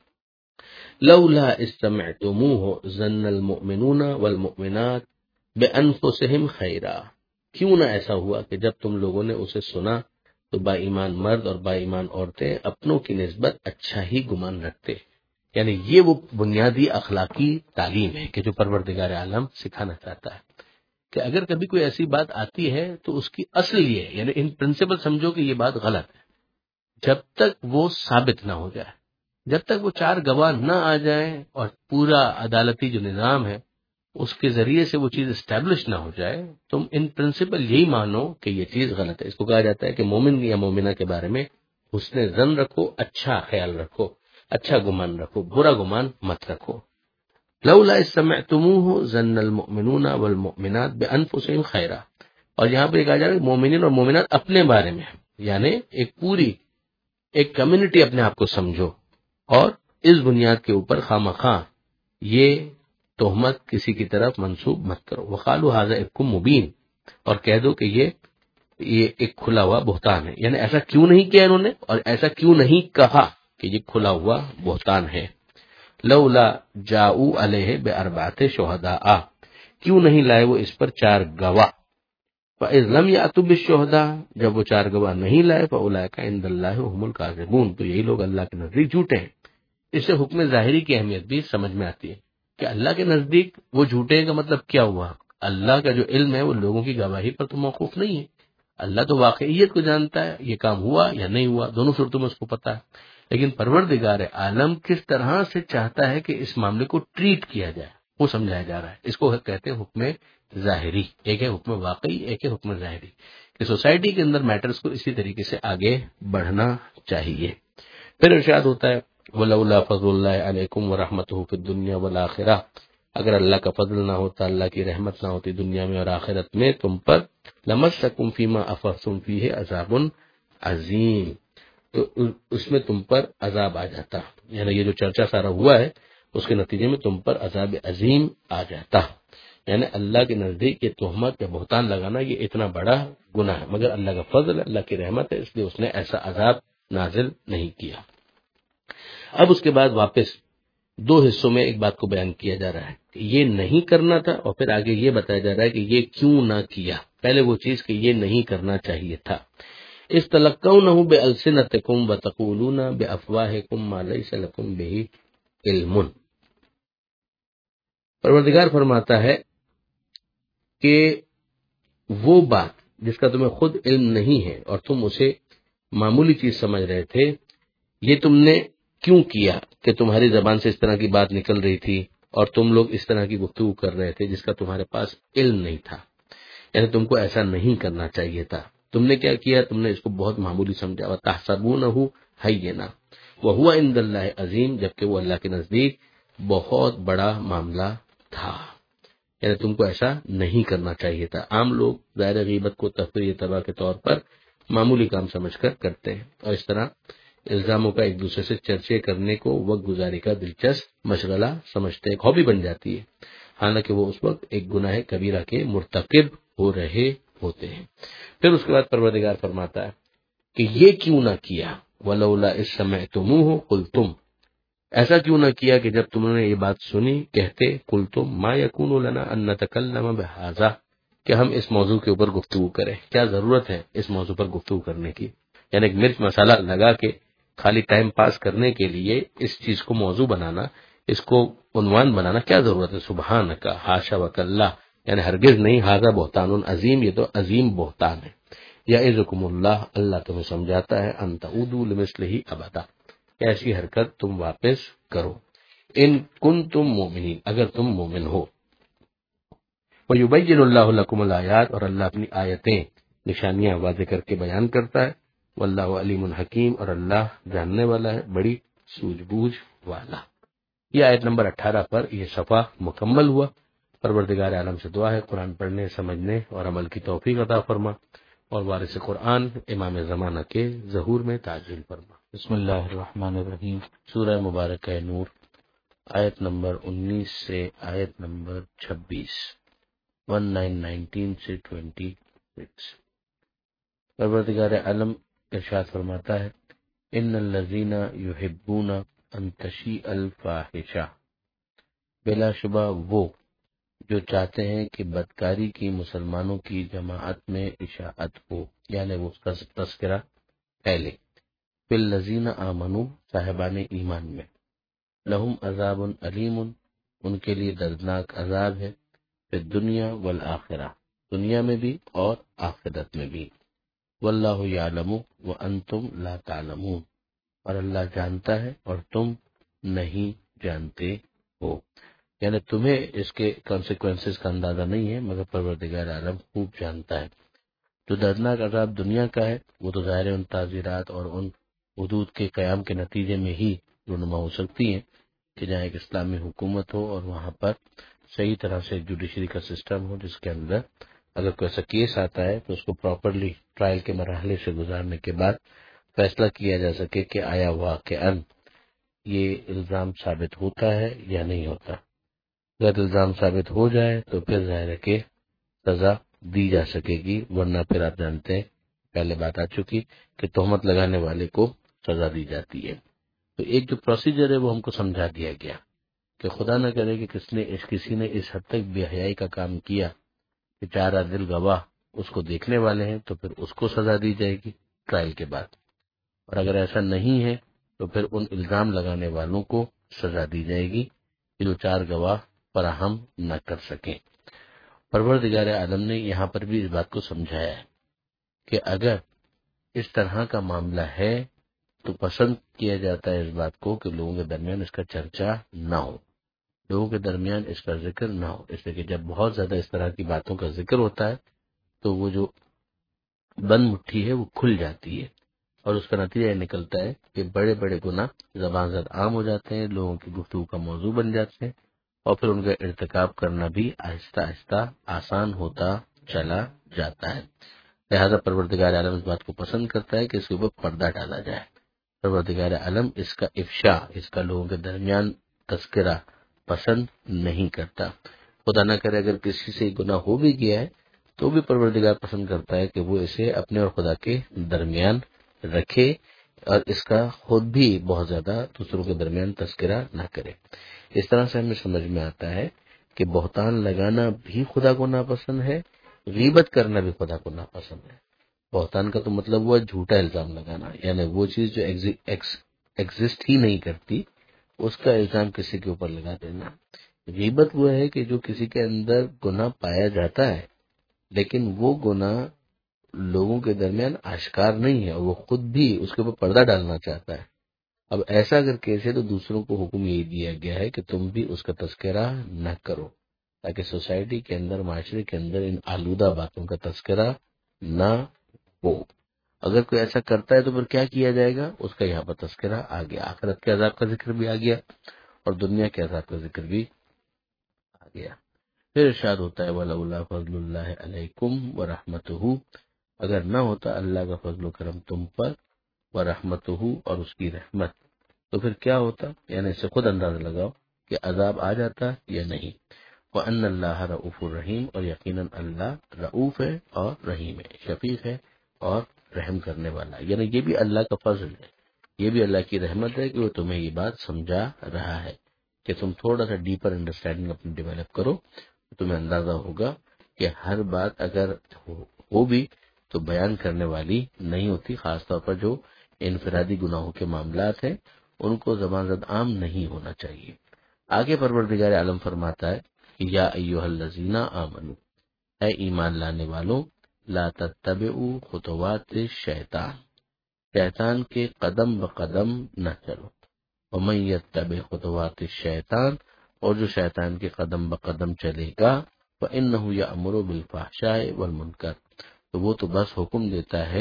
لولا اذ سمعتموه ظن المؤمنون والمؤمنات بانفسهم خیرا، کیوں نہ ایسا ہوا کہ جب تم لوگوں نے اسے سنا تو با ایمان مرد اور با ایمان عورتیں اپنوں کی نسبت اچھا ہی گمان رکھتے۔ یعنی یہ وہ بنیادی اخلاقی تعلیم ہے کہ جو پروردگار عالم سکھانا چاہتا ہے کہ اگر کبھی کوئی ایسی بات آتی ہے تو اس کی اصل یہ ہے، یعنی ان پرنسپل سمجھو کہ یہ بات غلط ہے، جب تک وہ ثابت نہ ہو جائے، جب تک وہ چار گواہ نہ آ جائیں اور پورا عدالتی جو نظام ہے اس کے ذریعے سے وہ چیز اسٹیبلش نہ ہو جائے، تم ان پرنسپل یہی مانو کہ یہ چیز غلط ہے۔ اس کو کہا جاتا ہے کہ مومن یا مومنہ کے بارے میں حسن ظن رکھو، اچھا خیال رکھو، اچھا گمان رکھو، برا گمان مت رکھو۔ لولا اذ سمعتموه ظن المؤمنون والمؤمنات بانفسهم خیرا، اور یہاں پہ کہا جا رہا ہے مومنین اور مومنات اپنے بارے میں، یعنی ایک کمیونٹی اپنے آپ کو سمجھو، اور اس بنیاد کے اوپر خواہ یہ تہمت کسی کی طرف منسوب مت کرو۔ وقالوا هذا افک مبین، اور کہہ دو کہ یہ ایک کھلا ہوا بہتان ہے، یعنی ایسا کیوں نہیں کیا انہوں نے اور ایسا کیوں نہیں کہا کہ یہ کھلا ہوا بہتان ہے۔ لولا جاؤ علیہ باربعۃ شہداء، کیوں نہیں لائے وہ اس پر چار گواہ۔ فاذ لم یاتوا بالشہداء، جب وہ چار گواہ نہیں لائے، فاولئک عند اللہ هم الکاذبون، تو یہی لوگ اللہ کے نزدیک جھوٹے ہیں۔ اس سے حکم ظاہری کی اہمیت بھی سمجھ میں آتی ہے کہ اللہ کے نزدیک وہ جھوٹے کا مطلب کیا ہوا، اللہ کا جو علم ہے وہ لوگوں کی گواہی پر تو موقوف نہیں ہے، اللہ تو واقعیت کو جانتا ہے، یہ کام ہوا یا نہیں ہوا، دونوں صورتوں میں اس کو پتا ہے، لیکن پروردگار عالم کس طرح سے چاہتا ہے کہ اس معاملے کو ٹریٹ کیا جائے وہ سمجھایا جا رہا ہے۔ اس کو کہتے ہیں حکم ظاہری، ایک ہے حکم واقعی، ایک ہے حکم ظاہری، کہ سوسائٹی کے اندر میٹرز کو اسی طریقے سے آگے بڑھنا چاہیے۔ پھر ارشاد ہوتا ہے وَلَوْلَا فَضْلُ اللَّهِ عَلَيْكُمْ وَرَحْمَتُهُ فِي الدُّنْيَا وَالْآخِرَةِ، اگر اللہ کا فضل نہ ہوتا، اللہ کی رحمت نہ ہوتی دنیا میں اور آخرت میں تم پر، لَمَسَّكُمْ فِي مَا أَفَضْتُمْ فِيهِ عَذَابٌ عَظِيمٌ، تو اس میں تم پر عذاب آ جاتا، یعنی یہ جو چرچا سارا ہوا ہے اس کے نتیجے میں تم پر عذاب عظیم آ جاتا، یعنی اللہ کے نزدیک یہ تہمت یا بہتان لگانا یہ اتنا بڑا گناہ ہے، مگر اللہ کا فضل، اللہ کی رحمت ہے، اس لیے اس نے ایسا عذاب نازل نہیں کیا۔ اب اس کے بعد واپس دو حصوں میں ایک بات کو بیان کیا جا رہا ہے کہ یہ نہیں کرنا تھا، اور پھر آگے یہ بتایا جا رہا ہے کہ یہ کیوں نہ کیا۔ پہلے وہ چیز کہ یہ نہیں کرنا چاہیے تھا۔ استلقونه بألسنتكم وتقولون بأفواهكم ما ليس لكم به علم، پروردگار فرماتا ہے کہ وہ بات جس کا تمہیں خود علم نہیں ہے اور تم اسے معمولی چیز سمجھ رہے تھے، یہ تم نے کیوں کیا کہ تمہاری زبان سے اس طرح کی بات نکل رہی تھی اور تم لوگ اس طرح کی گفتگو کر رہے تھے جس کا تمہارے پاس علم نہیں تھا، یعنی تم کو ایسا نہیں کرنا چاہیے تھا۔ تم نے کیا کیا، تم نے اس کو بہت معمولی سمجھا، وَتَحْسَبُونَهُ هَيِّنًا وَهُوَ عِندَ اللَّهِ عَظِيمٌ، جبکہ وہ اللہ کے نزدیک بہت بڑا معاملہ تھا، یعنی تم کو ایسا نہیں کرنا چاہیے تھا۔ عام لوگ ظاہر غیبت کو تفریح تباہ کے طور پر معمولی کام سمجھ کر کرتے ہیں، اور اس طرح الزاموں کا ایک دوسرے سے چرچے کرنے کو وقت گزاری کا دلچسپ مشغلہ سمجھتے ہیں، ایک ہابی بن جاتی ہے، حالانکہ وہ اس وقت ایک گناہ کبیرہ کے مرتکب ہو رہے ہوتے ہیں۔ پھر اس کے بعد پروردگار فرماتا ہے کہ یہ کیوں نہ کیا، وَلَوْلَا إِذ سَمِعْتُمُوهُ قُلْتُمْ، ایسا کیوں نہ کیا کہ جب تم نے یہ بات سنی کہتے قُلْتُمْ مَا يَكُونُ لَنَا أَن نَّتَكَلَّمَ بِهَٰذَا، کہ ہم اس موضوع کے اوپر گفتگو کریں، کیا ضرورت ہے اس موضوع پر گفتگو کرنے کی، یعنی ایک مرچ مسالہ لگا کے خالی ٹائم پاس کرنے کے لیے اس چیز کو موضوع بنانا، اس کو عنوان بنانا کیا ضرورت ہے؟ سبحانک، حاشا وکلا، یعنی ہرگز نہیں، ھذا بہتان عظیم، یہ تو عظیم بہتان ہے۔ یعظکم اللہ، اللہ تمہیں سمجھاتا ہے، ان تعودوا لمثلہ ابدا، ایسی حرکت تم واپس کرو، ان کنتم مؤمنین، اگر تم مومن ہو۔ ویبین اللہ لکم الآیات، اور اللہ اپنی آیتیں، نشانیاں واضح کر کے بیان کرتا ہے، واللہ علیم حکیم، اور اللہ جاننے والا ہے، بڑی سوجھ بوجھ والا۔ یہ آیت نمبر 18 پر یہ صفحہ مکمل ہوا۔ پروردگار عالم سے دعا ہے قرآن پڑھنے، سمجھنے اور عمل کی توفیق عطا فرما، اور وارث قرآن امام زمانہ کے ظہور میں تعجیل فرما۔ بسم اللہ الرحمن الرحیم۔ سورہ مبارکہ نور، آیت نمبر 19 سے آیت نمبر 26، 1919 سے 26۔ پروردگار عالم ارشاد فرماتا ہے، ان الذین یحبون ان تشیء الفاحشہ، بلا شبہ وہ جو چاہتے ہیں کہ بدکاری کی مسلمانوں کی جماعت میں اشاعت ہو، یعنی وہ اس کا تذکرہ پھیلے، فی الذین آمنوا، صاحبان ایمان میں، لہم عذاب علیم، ان کے لیے دردناک عذاب ہے، فی الدنیا والآخرہ، دنیا میں بھی اور آخرت میں بھی، واللہ یعلم وانتم لا تعلمون، اور اللہ جانتا ہے اور تم نہیں جانتے ہو، یعنی تمہیں اس کے کانسیکوینسز کا اندازہ نہیں ہے مگر پروردگار عالم خوب جانتا ہے۔ جو دردناک عذاب دنیا کا ہے وہ تو ظاہر ان تعزیرات اور ان حدود کے قیام کے نتیجے میں ہی رونما ہو سکتی ہیں کہ جہاں ایک اسلامی حکومت ہو اور وہاں پر صحیح طرح سے جوڈیشری کا سسٹم ہو، جس کے اندر اگر کوئی ایسا کیس آتا ہے تو اس کو پراپرلی ٹرائل کے مرحلے سے گزارنے کے بعد فیصلہ کیا جا سکے کہ آیا واقعاً یہ الزام ثابت ہوتا ہے یا نہیں ہوتا۔ اگر الزام ثابت ہو جائے تو پھر ظاہر ہے کہ سزا دی جا سکے گی، ورنہ پھر آپ جانتے ہیں پہلے بات آ چکی کہ تہمت لگانے والے کو سزا دی جاتی ہے۔ تو ایک جو پروسیجر ہے وہ ہم کو سمجھا دیا گیا کہ خدا نہ کرے کہ کسی نے اس حد تک بے حیائی کا کام کیا کہ 4 عادل گواہ اس کو دیکھنے والے ہیں تو پھر اس کو سزا دی جائے گی ٹرائل کے بعد، اور اگر ایسا نہیں ہے تو پھر ان الزام لگانے والوں کو سزا دی جائے گی کہ جو 4 گواہ فراہم نہ کر سکیں۔ پروردگار عالم نے یہاں پر بھی اس بات کو سمجھایا ہے کہ اگر اس طرح کا معاملہ ہے تو پسند کیا جاتا ہے اس بات کو کہ لوگوں کے درمیان اس کا چرچا نہ ہو، لوگوں کے درمیان اس کا ذکر نہ ہو، اس لیے کہ جب بہت زیادہ اس طرح کی باتوں کا ذکر ہوتا ہے تو وہ جو بند مٹھی ہے وہ کھل جاتی ہے، اور اس کا نتیجہ یہ نکلتا ہے کہ بڑے بڑے گناہ زبان زد عام ہو جاتے ہیں، لوگوں کی گفتگو کا موضوع بن جاتے ہیں، اور پھر ان کا ارتکاب کرنا بھی آہستہ آہستہ آسان ہوتا چلا جاتا ہے۔ لہذا پروردگار عالم اس بات کو پسند کرتا ہے کہ اس کے اوپر پردہ ڈالا جائے۔ پروردگار عالم اس کا افشا، اس کا لوگوں کے درمیان تذکرہ پسند نہیں کرتا۔ خدا نہ کرے اگر کسی سے گناہ ہو بھی گیا ہے تو بھی پروردگار پسند کرتا ہے کہ وہ اسے اپنے اور خدا کے درمیان رکھے، اور اس کا خود بھی بہت زیادہ دوسروں کے درمیان تذکرہ نہ کرے۔ اس طرح سے ہمیں سمجھ میں آتا ہے کہ بہتان لگانا بھی خدا کو ناپسند ہے، غیبت کرنا بھی خدا کو ناپسند ہے۔ بہتان کا تو مطلب ہوا جھوٹا الزام لگانا، یعنی وہ چیز جو ایگزسٹ ہی نہیں کرتی اس کا الزام کسی کے اوپر لگا دینا۔ غیبت وہ ہے کہ جو کسی کے اندر گناہ پایا جاتا ہے لیکن وہ گناہ لوگوں کے درمیان آشکار نہیں ہے اور وہ خود بھی اس کے اوپر پردہ ڈالنا چاہتا ہے۔ اب ایسا اگر کیس ہے تو دوسروں کو حکم یہی دیا گیا ہے کہ تم بھی اس کا تذکرہ نہ کرو، تاکہ سوسائٹی کے اندر، معاشرے کے اندر ان آلودہ باتوں کا تذکرہ نہ ہو۔ اگر کوئی ایسا کرتا ہے تو پھر کیا کیا جائے گا، اس کا یہاں پر تذکرہ آ گیا، آخرت کے عذاب کا ذکر بھی آ گیا اور دنیا کے عذاب کا ذکر بھی آ گیا۔ پھر ارشاد ہوتا ہے وَلَوْلَا فَضْلُ اللَّهِ عَلَيْكُمْ وَرَحْمَتُهُ، اگر نہ ہوتا اللہ کا فضل و کرم تم پر، وَرَحْمَتُهُ، اور اس کی رحمت، تو پھر کیا ہوتا، یعنی اس سے خود اندازہ لگاؤ کہ عذاب آ جاتا یا نہیں۔ وَأَنَّ اللَّهَ رَءُوفٌ رَحِيمٌ، اور یقیناً اللہ رؤوف ہے اور رحیم ہے، شفیق ہے اور رحم کرنے والا، یعنی یہ بھی اللہ کا فضل ہے، یہ بھی اللہ کی رحمت ہے کہ وہ تمہیں یہ بات سمجھا رہا ہے کہ تم تھوڑا سا ڈیپر انڈرسٹینڈنگ اپنی ڈیولپ کرو، تو تمہیں اندازہ ہوگا کہ ہر بات اگر ہو بھی تو بیان کرنے والی نہیں ہوتی، خاص طور پر جو انفرادی گناہوں کے معاملات ہیں ان کو زبان زد عام نہیں ہونا چاہیے۔ آگے پروردگار عالم فرماتا ہے کہ یا ایھا الذین آمنوا، اے ایمان لانے والوں، لا تتبعوا خطوات الشیطان، شیطان کے قدم بقدم نہ چلو، ومن یتبع خطوات الشیطان، اور جو شیطان کے قدم بقدم چلے گا، فإنہ یأمر بالفحشاء والمنکر، تو وہ تو بس حکم دیتا ہے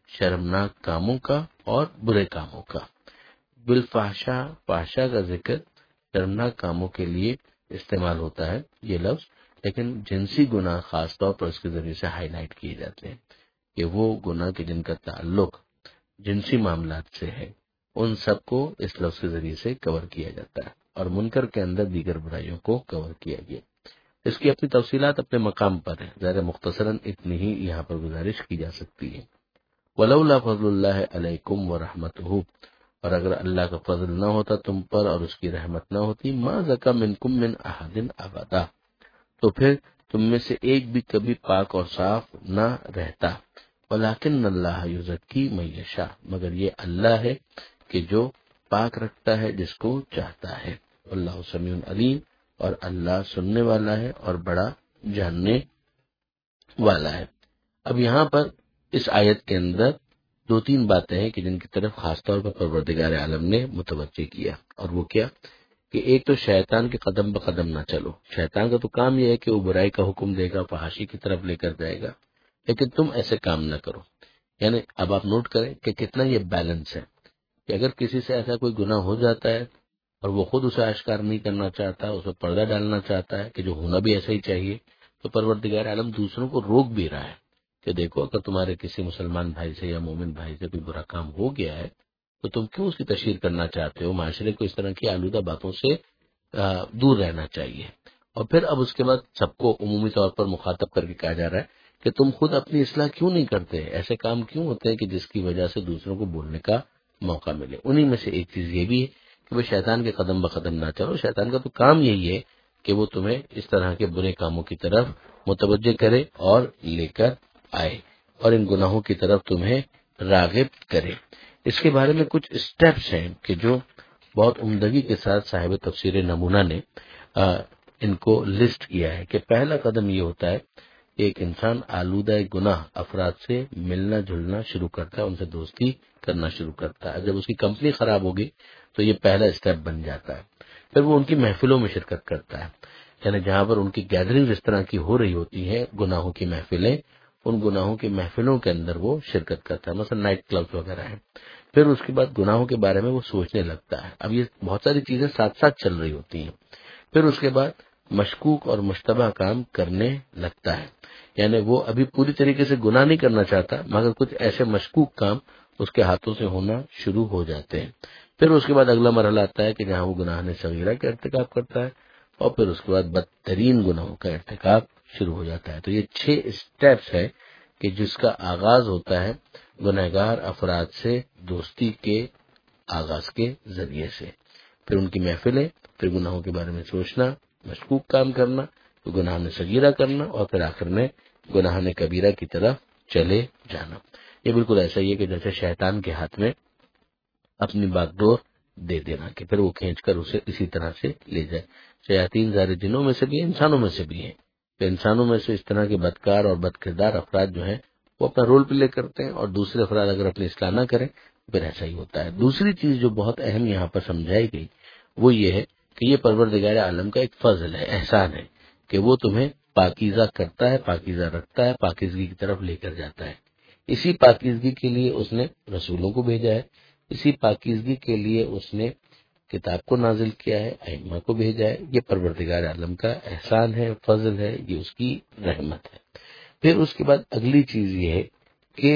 شرمناک کاموں کا اور برے کاموں کا۔ بالفحشا، فحشا کا ذکر شرمناک کاموں کے لیے استعمال ہوتا ہے یہ لفظ، لیکن جنسی گناہ خاص طور پر اس کے ذریعے سے ہائی لائٹ کیے جاتے ہیں کہ وہ گناہ کے جن کا تعلق جنسی معاملات سے ہے ان سب کو اس لفظ کے ذریعے سے کور کیا جاتا ہے، اور منکر کے اندر دیگر برائیوں کو کور کیا گیا۔ اس کی اپنی تفصیلات اپنے مقام پر ہیں، ظاہر مختصراً اتنی ہی یہاں پر گزارش کی جا سکتی ہے۔ وَلَوْلَا فَضْلُ اللَّهِ عَلَيْكُمْ وَرَحْمَتُهُ، اور اگر اللہ کا فضل نہ ہوتا تم پر اور اس کی رحمت نہ ہوتی، مَا زَكَىٰ مِنْكُمْ مِنْ أَحَدٍ أَبَدًا، تو پھر تم میں سے ایک بھی کبھی پاک اور صاف نہ رہتا۔ وَلَٰكِنَّ اللَّهَ يُزَكِّي مَن يَشَاءُ، مگر یہ اللہ ہے کہ جو پاک رکھتا ہے جس کو چاہتا ہے۔ اللہ سمیع علیم، اور اللہ سننے والا ہے اور بڑا جاننے والا ہے۔ اب یہاں پر اس آیت کے اندر دو تین باتیں ہیں کہ جن کی طرف خاص طور پر پروردگار عالم نے متوجہ کیا، اور وہ کیا کہ ایک تو شیطان کے قدم بقدم نہ چلو۔ شیطان کا تو کام یہ ہے کہ وہ برائی کا حکم دے گا، فحاشی کی طرف لے کر جائے گا، لیکن تم ایسے کام نہ کرو۔ یعنی اب آپ نوٹ کریں کہ کتنا یہ بیلنس ہے کہ اگر کسی سے ایسا کوئی گناہ ہو جاتا ہے اور وہ خود اسے آشکار نہیں کرنا چاہتا، اس پر پردہ ڈالنا چاہتا ہے کہ جو ہونا بھی ایسا ہی چاہیے، تو پروردگار عالم دوسروں کو روک بھی رہا ہے کہ دیکھو اگر تمہارے کسی مسلمان بھائی سے یا مومن بھائی سے کوئی برا کام ہو گیا ہے تو تم کیوں اس کی تشہیر کرنا چاہتے ہو؟ معاشرے کو اس طرح کی آلودہ باتوں سے دور رہنا چاہیے۔ اور پھر اب اس کے بعد سب کو عمومی طور پر مخاطب کر کے کہا جا رہا ہے کہ تم خود اپنی اصلاح کیوں نہیں کرتے؟ ایسے کام کیوں ہوتے ہیں کہ جس کی وجہ سے دوسروں کو بولنے کا موقع ملے؟ انہی میں سے ایک چیز یہ بھی ہے کہ وہ شیطان کے قدم بقدم نہ چلو۔ شیطان کا تو کام یہی ہے کہ وہ تمہیں اس طرح کے برے کاموں کی طرف متوجہ کرے اور لے کر آئے، اور ان گناہوں کی طرف تمہیں راغب کرے۔ اس کے بارے میں کچھ سٹیپس ہیں کہ جو بہت عمدگی کے ساتھ صاحب تفسیر نمونہ نے ان کو لسٹ کیا ہے کہ پہلا قدم یہ ہوتا ہے کہ ایک انسان آلودہ گناہ افراد سے ملنا جلنا شروع کرتا ہے، ان سے دوستی کرنا شروع کرتا ہے۔ جب اس کی کمپنی خراب ہوگی تو یہ پہلا سٹیپ بن جاتا ہے۔ پھر وہ ان کی محفلوں میں شرکت کرتا ہے، یعنی جہاں پر ان کی گیدرنگ اس طرح کی ہو رہی ہوتی ہے گناہوں کی محفلیں، ان گناہوں کی محفلوں کے اندر وہ شرکت کرتا ہے، مثلا نائٹ کلب وغیرہ ہیں۔ پھر اس کے بعد گناہوں کے بارے میں وہ سوچنے لگتا ہے۔ اب یہ بہت ساری چیزیں ساتھ ساتھ چل رہی ہوتی ہیں۔ پھر اس کے بعد مشکوک اور مشتبہ کام کرنے لگتا ہے، یعنی وہ ابھی پوری طریقے سے گناہ نہیں کرنا چاہتا مگر کچھ ایسے مشکوک کام اس کے ہاتھوں سے ہونا شروع ہو جاتے ہیں۔ پھر اس کے بعد اگلا مرحلہ آتا ہے کہ جہاں وہ گناہ صغیرہ کا ارتکاب کرتا ہے، اور پھر اس کے بعد بدترین گناہوں کا ارتکاب شروع ہو جاتا ہے۔ تو یہ 6 سٹیپس ہے کہ جس کا آغاز ہوتا ہے گنہگار افراد سے دوستی کے آغاز کے ذریعے سے، پھر ان کی محفلیں، پھر گناہوں کے بارے میں سوچنا، مشکوک کام کرنا، تو گناہ صغیرہ کرنا، اور پھر آخر میں گناہ کبیرہ کی طرف چلے جانا۔ یہ بالکل ایسا ہی ہے کہ جیسے شیطان کے ہاتھ میں اپنی باغ ڈور دے دینا کہ پھر وہ کھینچ کر اسے اسی طرح سے لے جائے۔ شیاطین ظاہر جنوں میں سے بھی ہیں، انسانوں میں سے بھی ہیں، کہ انسانوں میں سے اس طرح کے بدکار اور بدکردار افراد جو ہیں وہ اپنا رول پلے کرتے ہیں، اور دوسرے افراد اگر اپنی اصلاح نہ کریں پھر ایسا ہی ہوتا ہے۔ دوسری چیز جو بہت اہم یہاں پر سمجھائی گئی وہ یہ ہے کہ یہ پروردگار عالم کا ایک فضل ہے، احسان ہے کہ وہ تمہیں پاکیزہ کرتا ہے، پاکیزہ رکھتا ہے، پاکیزگی کی طرف لے کر جاتا ہے۔ اسی پاکیزگی کے لیے اس نے رسولوں کو بھیجا ہے، اسی پاکیزگی کے لیے اس نے کتاب کو نازل کیا ہے، ائمہ کو بھیجا ہے۔ یہ پروردگار عالم کا احسان ہے، فضل ہے، یہ اس کی رحمت ہے۔ پھر اس کے بعد اگلی چیز یہ ہے کہ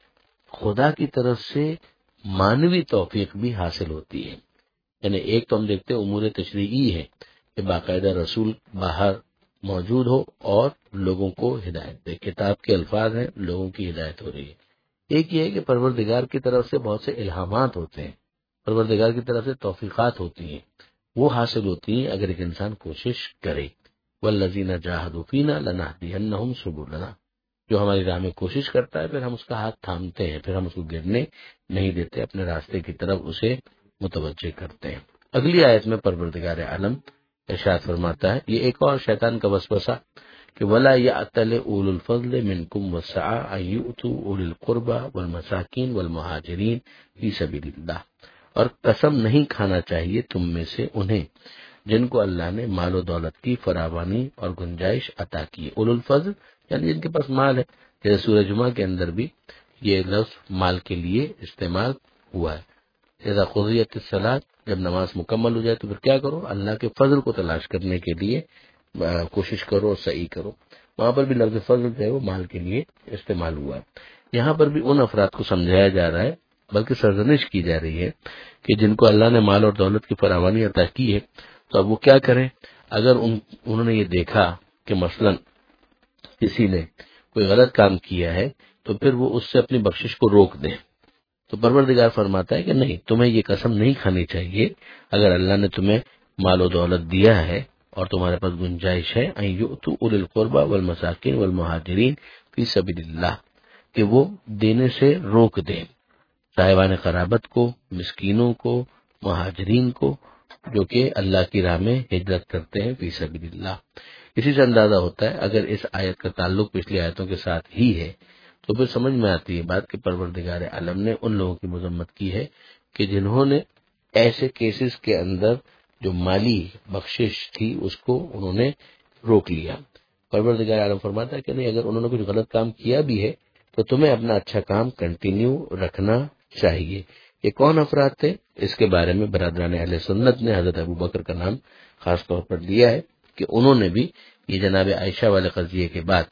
خدا کی طرف سے مانوی توفیق بھی حاصل ہوتی ہے۔ یعنی ایک تو ہم دیکھتے ہیں امور تشریعی ہے کہ باقاعدہ رسول باہر موجود ہو اور لوگوں کو ہدایت دے، کتاب کے الفاظ ہیں، لوگوں کی ہدایت ہو رہی ہے۔ ایک یہ ہے کہ پروردگار کی طرف سے بہت سے الہامات ہوتے ہیں، پروردگار کی طرف سے توفیقات ہوتی ہیں، وہ حاصل ہوتی ہیں اگر ایک انسان کوشش کرے۔ والذین جاہدوا فینا لنہدینہم سبلنا، جو ہماری راہ میں کوشش کرتا ہے پھر ہم اس کا ہاتھ تھامتے ہیں، پھر ہم اس کو گرنے نہیں دیتے، اپنے راستے کی طرف اسے متوجہ کرتے ہیں۔ اگلی آیت میں پروردگار عالم ارشاد فرماتا ہے، یہ ایک اور شیطان کا وسوسہ کہ ولا یأتل اولو الفضل منکم والسعی ان یؤتوا اولی القربى والمساکین والمہاجرین فی سبیل اللہ، اور قسم نہیں کھانا چاہیے تم میں سے انہیں جن کو اللہ نے مال و دولت کی فراوانی اور گنجائش عطا کی ہے۔ اولو الفضل یعنی جن کے پاس مال ہے، جیسے سورہ جمعہ کے اندر بھی یہ لفظ مال کے لیے استعمال ہوا ہے۔ اذا قضیت الصلاۃ، جب نماز مکمل ہو جائے تو پھر کیا کرو؟ اللہ کے فضل کو تلاش کرنے کے لیے کوشش کرو اور سعی کرو۔ وہاں پر بھی لفظ فضل جو ہے وہ مال کے لیے استعمال ہوا ہے۔ یہاں پر بھی ان افراد کو سمجھایا جا رہا ہے، بلکہ سرزنش کی جا رہی ہے کہ جن کو اللہ نے مال اور دولت کی فراوانی عطا کی ہے، تو اب وہ کیا کریں؟ اگر انہوں نے یہ دیکھا کہ مثلا کسی نے کوئی غلط کام کیا ہے تو پھر وہ اس سے اپنی بخشش کو روک دیں۔ تو پروردگار فرماتا ہے کہ نہیں، تمہیں یہ قسم نہیں کھانی چاہیے اگر اللہ نے تمہیں مال و دولت دیا ہے اور تمہارے پاس گنجائش ہے ان یؤتوا اولی القربى والمساکین والمہاجرین فی سبیل اللہ، کہ وہ دینے سے روک دیں صاحبان قرابت کو، مسکینوں کو، مہاجرین کو، جو کہ اللہ کی راہ میں ہجرت کرتے ہیں فی سبیل اللہ۔ اسی سے اندازہ ہوتا ہے اگر اس آیت کا تعلق پچھلی آیتوں کے ساتھ ہی ہے تو پھر سمجھ میں آتی ہے بات کہ پروردگار عالم نے ان لوگوں کی مذمت کی ہے کہ جنہوں نے ایسے کیسز کے اندر جو مالی بخشش تھی اس کو انہوں نے روک لیا۔ پروردگار عالم فرماتا ہے کہ نہیں، اگر انہوں نے کچھ غلط کام کیا بھی ہے تو تمہیں اپنا اچھا کام کنٹینیو رکھنا چاہیے۔ یہ کون افراد تھے؟ اس کے بارے میں برادران اہل سنت نے حضرت ابوبکر کا نام خاص طور پر لیا ہے کہ انہوں نے بھی یہ جناب عائشہ والے قضیے کے بعد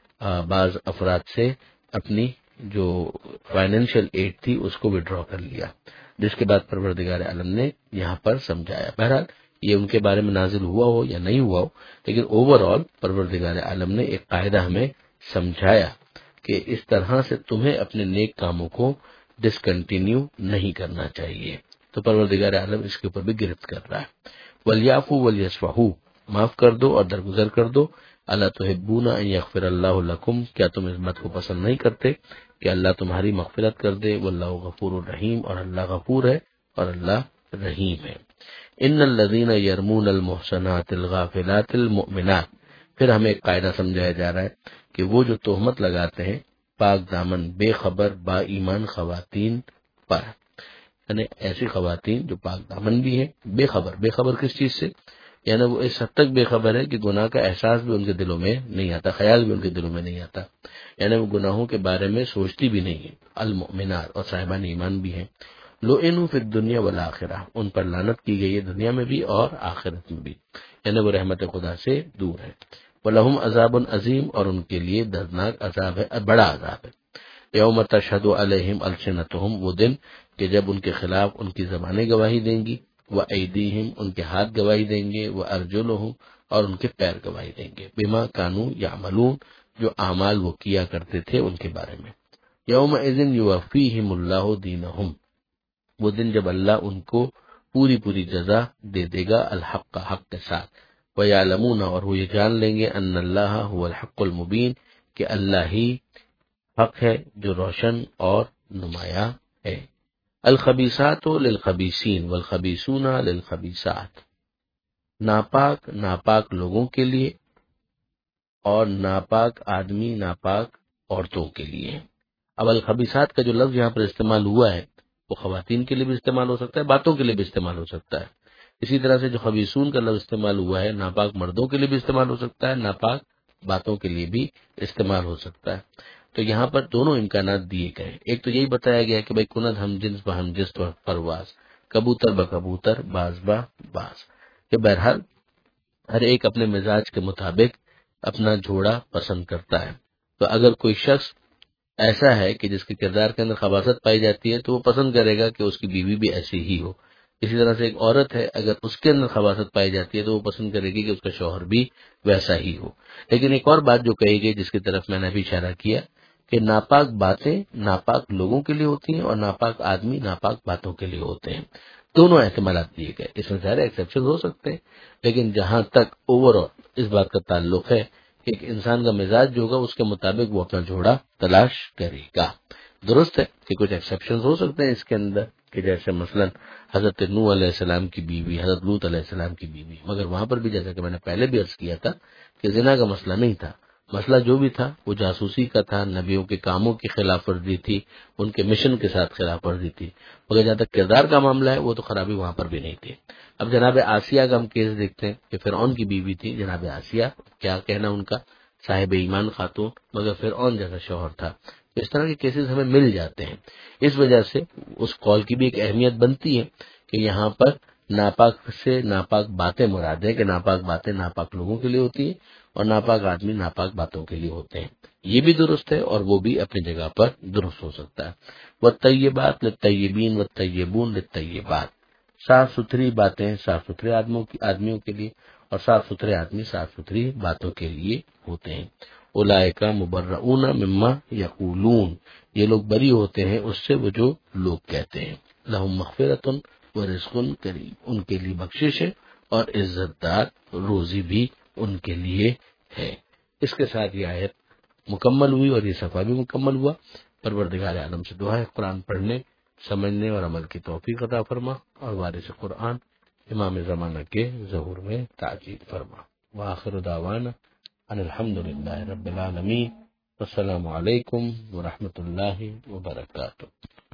بعض افراد سے اپنی جو فائنینشیل ایڈ تھی اس کو وڈرا کر لیا، جس کے بعد پروردگار عالم نے یہاں پر سمجھایا۔ بہرحال یہ ان کے بارے میں نازل ہوا ہو یا نہیں ہوا ہو، لیکن اوور آل پروردگار عالم نے ایک قاعدہ ہمیں سمجھایا کہ اس طرح سے تمہیں اپنے نیک کاموں کو ڈسکنٹینیو نہیں کرنا چاہیے۔ تو پروردگار عالم اس کے اوپر بھی گرفت کر رہا ہے۔ وَلْيَعْفُوا وَلْيَصْفَحُوا، معاف کر دو اور درگزر کر دو۔ اَلَا تُحِبُّونَ أَن يَغْفِرَ اللَّهُ لَكُمْ، کیا تم اس بات کو پسند نہیں کرتے کہ اللہ تمہاری مغفرت کر دے؟ وَاللَّهُ غَفُورٌ رَحِيمٌ، اور اللہ غفور ہے اور اللہ رحیم ہے۔ إِنَّ الَّذِينَ يَرْمُونَ الْمُحْصَنَاتِ الْغَافِلَاتِ الْمُؤْمِنَاتِ، پھر ہمیں ایک قاعدہ سمجھایا جا رہا ہے کہ وہ جو تہمت لگاتے ہیں پاک دامن بے خبر با ایمان خواتین پر، یعنی ایسی خواتین جو پاک دامن بھی ہیں، بے خبر کس چیز سے؟ یعنی وہ اس حد تک بے خبر ہے کہ گناہ کا احساس بھی ان کے دلوں میں نہیں آتا، خیال بھی ان کے دلوں میں نہیں آتا، یعنی وہ گناہوں کے بارے میں سوچتی بھی نہیں ہے۔ المؤمنات، اور صاحبان ایمان بھی ہیں۔ لعنوا فی الدنیا والآخرہ، ان پر لعنت کی گئی ہے دنیا میں بھی اور آخرت میں بھی، یعنی وہ رحمت خدا سے دور ہے۔ وَلَهُمْ عَذَابٌ عَظِيمٌ، اور ان کے لیے دردناک عذاب ہے، بڑا عذاب ہے۔ یوم تشہد علیہم السنتہم، وہ دن کہ جب ان کے خلاف ان کی زبانیں گواہی دیں گی، وَأَيْدِيهِمْ، ان کے ہاتھ گواہی دیں گے، وَأَرْجُلُهُمْ، اور ان کے پیر گواہی دیں گے، بما كانوا يعملون، جو اعمال وہ کیا کرتے تھے ان کے بارے میں۔ یومئذ یوفیہم اللہ دینہم، وہ دن جب اللہ ان کو پوری جزا دے دے گا، الحق، حق کے ساتھ۔ وَيَعْلَمُونَ، اور وہ یہ جان لیں گے، ان اللہ هو الحق المبین، کہ اللہ ہی حق ہے جو روشن اور نمایاں ہے۔ الخبیثات للخبیثین والخبیثون للخبیثات، ناپاک لوگوں کے لیے اور ناپاک آدمی ناپاک عورتوں کے لیے۔ اب الخبیثات کا جو لفظ یہاں پر استعمال ہوا ہے وہ خواتین کے لیے بھی استعمال ہو سکتا ہے، باتوں کے لیے بھی استعمال ہو سکتا ہے۔ اسی طرح سے جو خبیثون کا لفظ استعمال ہوا ہے ناپاک مردوں کے لیے بھی استعمال ہو سکتا ہے، ناپاک باتوں کے لیے بھی استعمال ہو سکتا ہے۔ تو یہاں پر دونوں امکانات دیے گئے۔ ایک تو یہی بتایا گیا کہ بھائی کنت ہم جنس بہ ہم جنس پرواز، کبوتر بہ کبوتر، باز بہ باز، کہ بہرحال ہر ایک اپنے مزاج کے مطابق اپنا جوڑا پسند کرتا ہے۔ تو اگر کوئی شخص ایسا ہے کہ جس کے کردار کے اندر خباثت پائی جاتی ہے تو وہ پسند کرے گا کہ اس کی بیوی بھی ایسی ہی ہو۔ اسی طرح سے ایک عورت ہے، اگر اس کے اندر خباثت پائی جاتی ہے تو وہ پسند کرے گی کہ اس کا شوہر بھی ویسا ہی ہو۔ لیکن ایک اور بات جو کہی گئی جس کی طرف میں نے ابھی اشارہ کیا کہ ناپاک باتیں ناپاک لوگوں کے لیے ہوتی ہیں اور ناپاک آدمی ناپاک باتوں کے لیے ہوتے ہیں۔ دونوں احتمالات دیے گئے، اس میں ظاہر ایکسیپشن ہو سکتے ہیں، لیکن جہاں تک اوور آل اس بات کا تعلق ہے کہ ایک انسان کا مزاج جو ہوگا اس کے مطابق وہ اپنا جوڑا تلاش کرے گا۔ درست ہے کہ کچھ ایکسیپشن ہو سکتے ہیں اس کے اندر، کہ جیسے مثلا حضرت نوح علیہ السلام کی بیوی، حضرت لوط علیہ السلام کی بیوی، مگر وہاں پر بھی جیسا کہ میں نے پہلے بھی عرض کیا تھا کہ زنا کا مسئلہ نہیں تھا، مسئلہ جو بھی تھا وہ جاسوسی کا تھا، نبیوں کے کاموں کی خلاف ورزی تھی، ان کے مشن کے ساتھ خلاف ورزی تھی، مگر جہاں تک کردار کا معاملہ ہے وہ تو خرابی وہاں پر بھی نہیں تھی۔ اب جناب آسیہ کا ہم کیس دیکھتے ہیں کہ فرعون کی بیوی تھی جناب آسیہ، کیا کہنا ان کا، صاحب ایمان خاتون، مگر فرعون جیسا شوہر تھا، اس طرح کے کیسز ہمیں مل جاتے ہیں. اس وجہ سے اس قول کی بھی ایک اہمیت بنتی ہے کہ یہاں پر ناپاک سے ناپاک باتیں مراد ہے کہ ناپاک باتیں ناپاک لوگوں کے لیے ہوتی ہیں اور ناپاک آدمی ناپاک باتوں کے لیے ہوتے ہیں. یہ بھی درست ہے اور وہ بھی اپنی جگہ پر درست ہو سکتا ہے. والطیبات للطیبین والطیبون للطیبات، صاف ستھری باتیں صاف ستھرے آدمیوں کے لیے اور صاف ستھرے آدمی صاف ستھری باتوں کے لیے ہوتے ہیں. اولئک مبرؤون مما یقولون، یہ لوگ بری ہوتے ہیں اس سے وہ جو لوگ کہتے ہیں. لہم مغفرۃ ورزق کریم، ان کے لیے بخشش ہے اور عزت دار روزی بھی ان کے لیے ہے. اس کے ساتھ یہ آیت مکمل ہوئی اور یہ صفحہ بھی مکمل ہوا. پروردگار عالم سے دعا ہے قرآن پڑھنے، سمجھنے اور عمل کی توفیق عطا فرما اور وارث قرآن امام زمانہ کے ظہور میں تاکید فرما. وآخر دعوانا ان الحمد للہ رب العالمین. السلام علیکم ورحمۃ اللہ وبرکاتہ.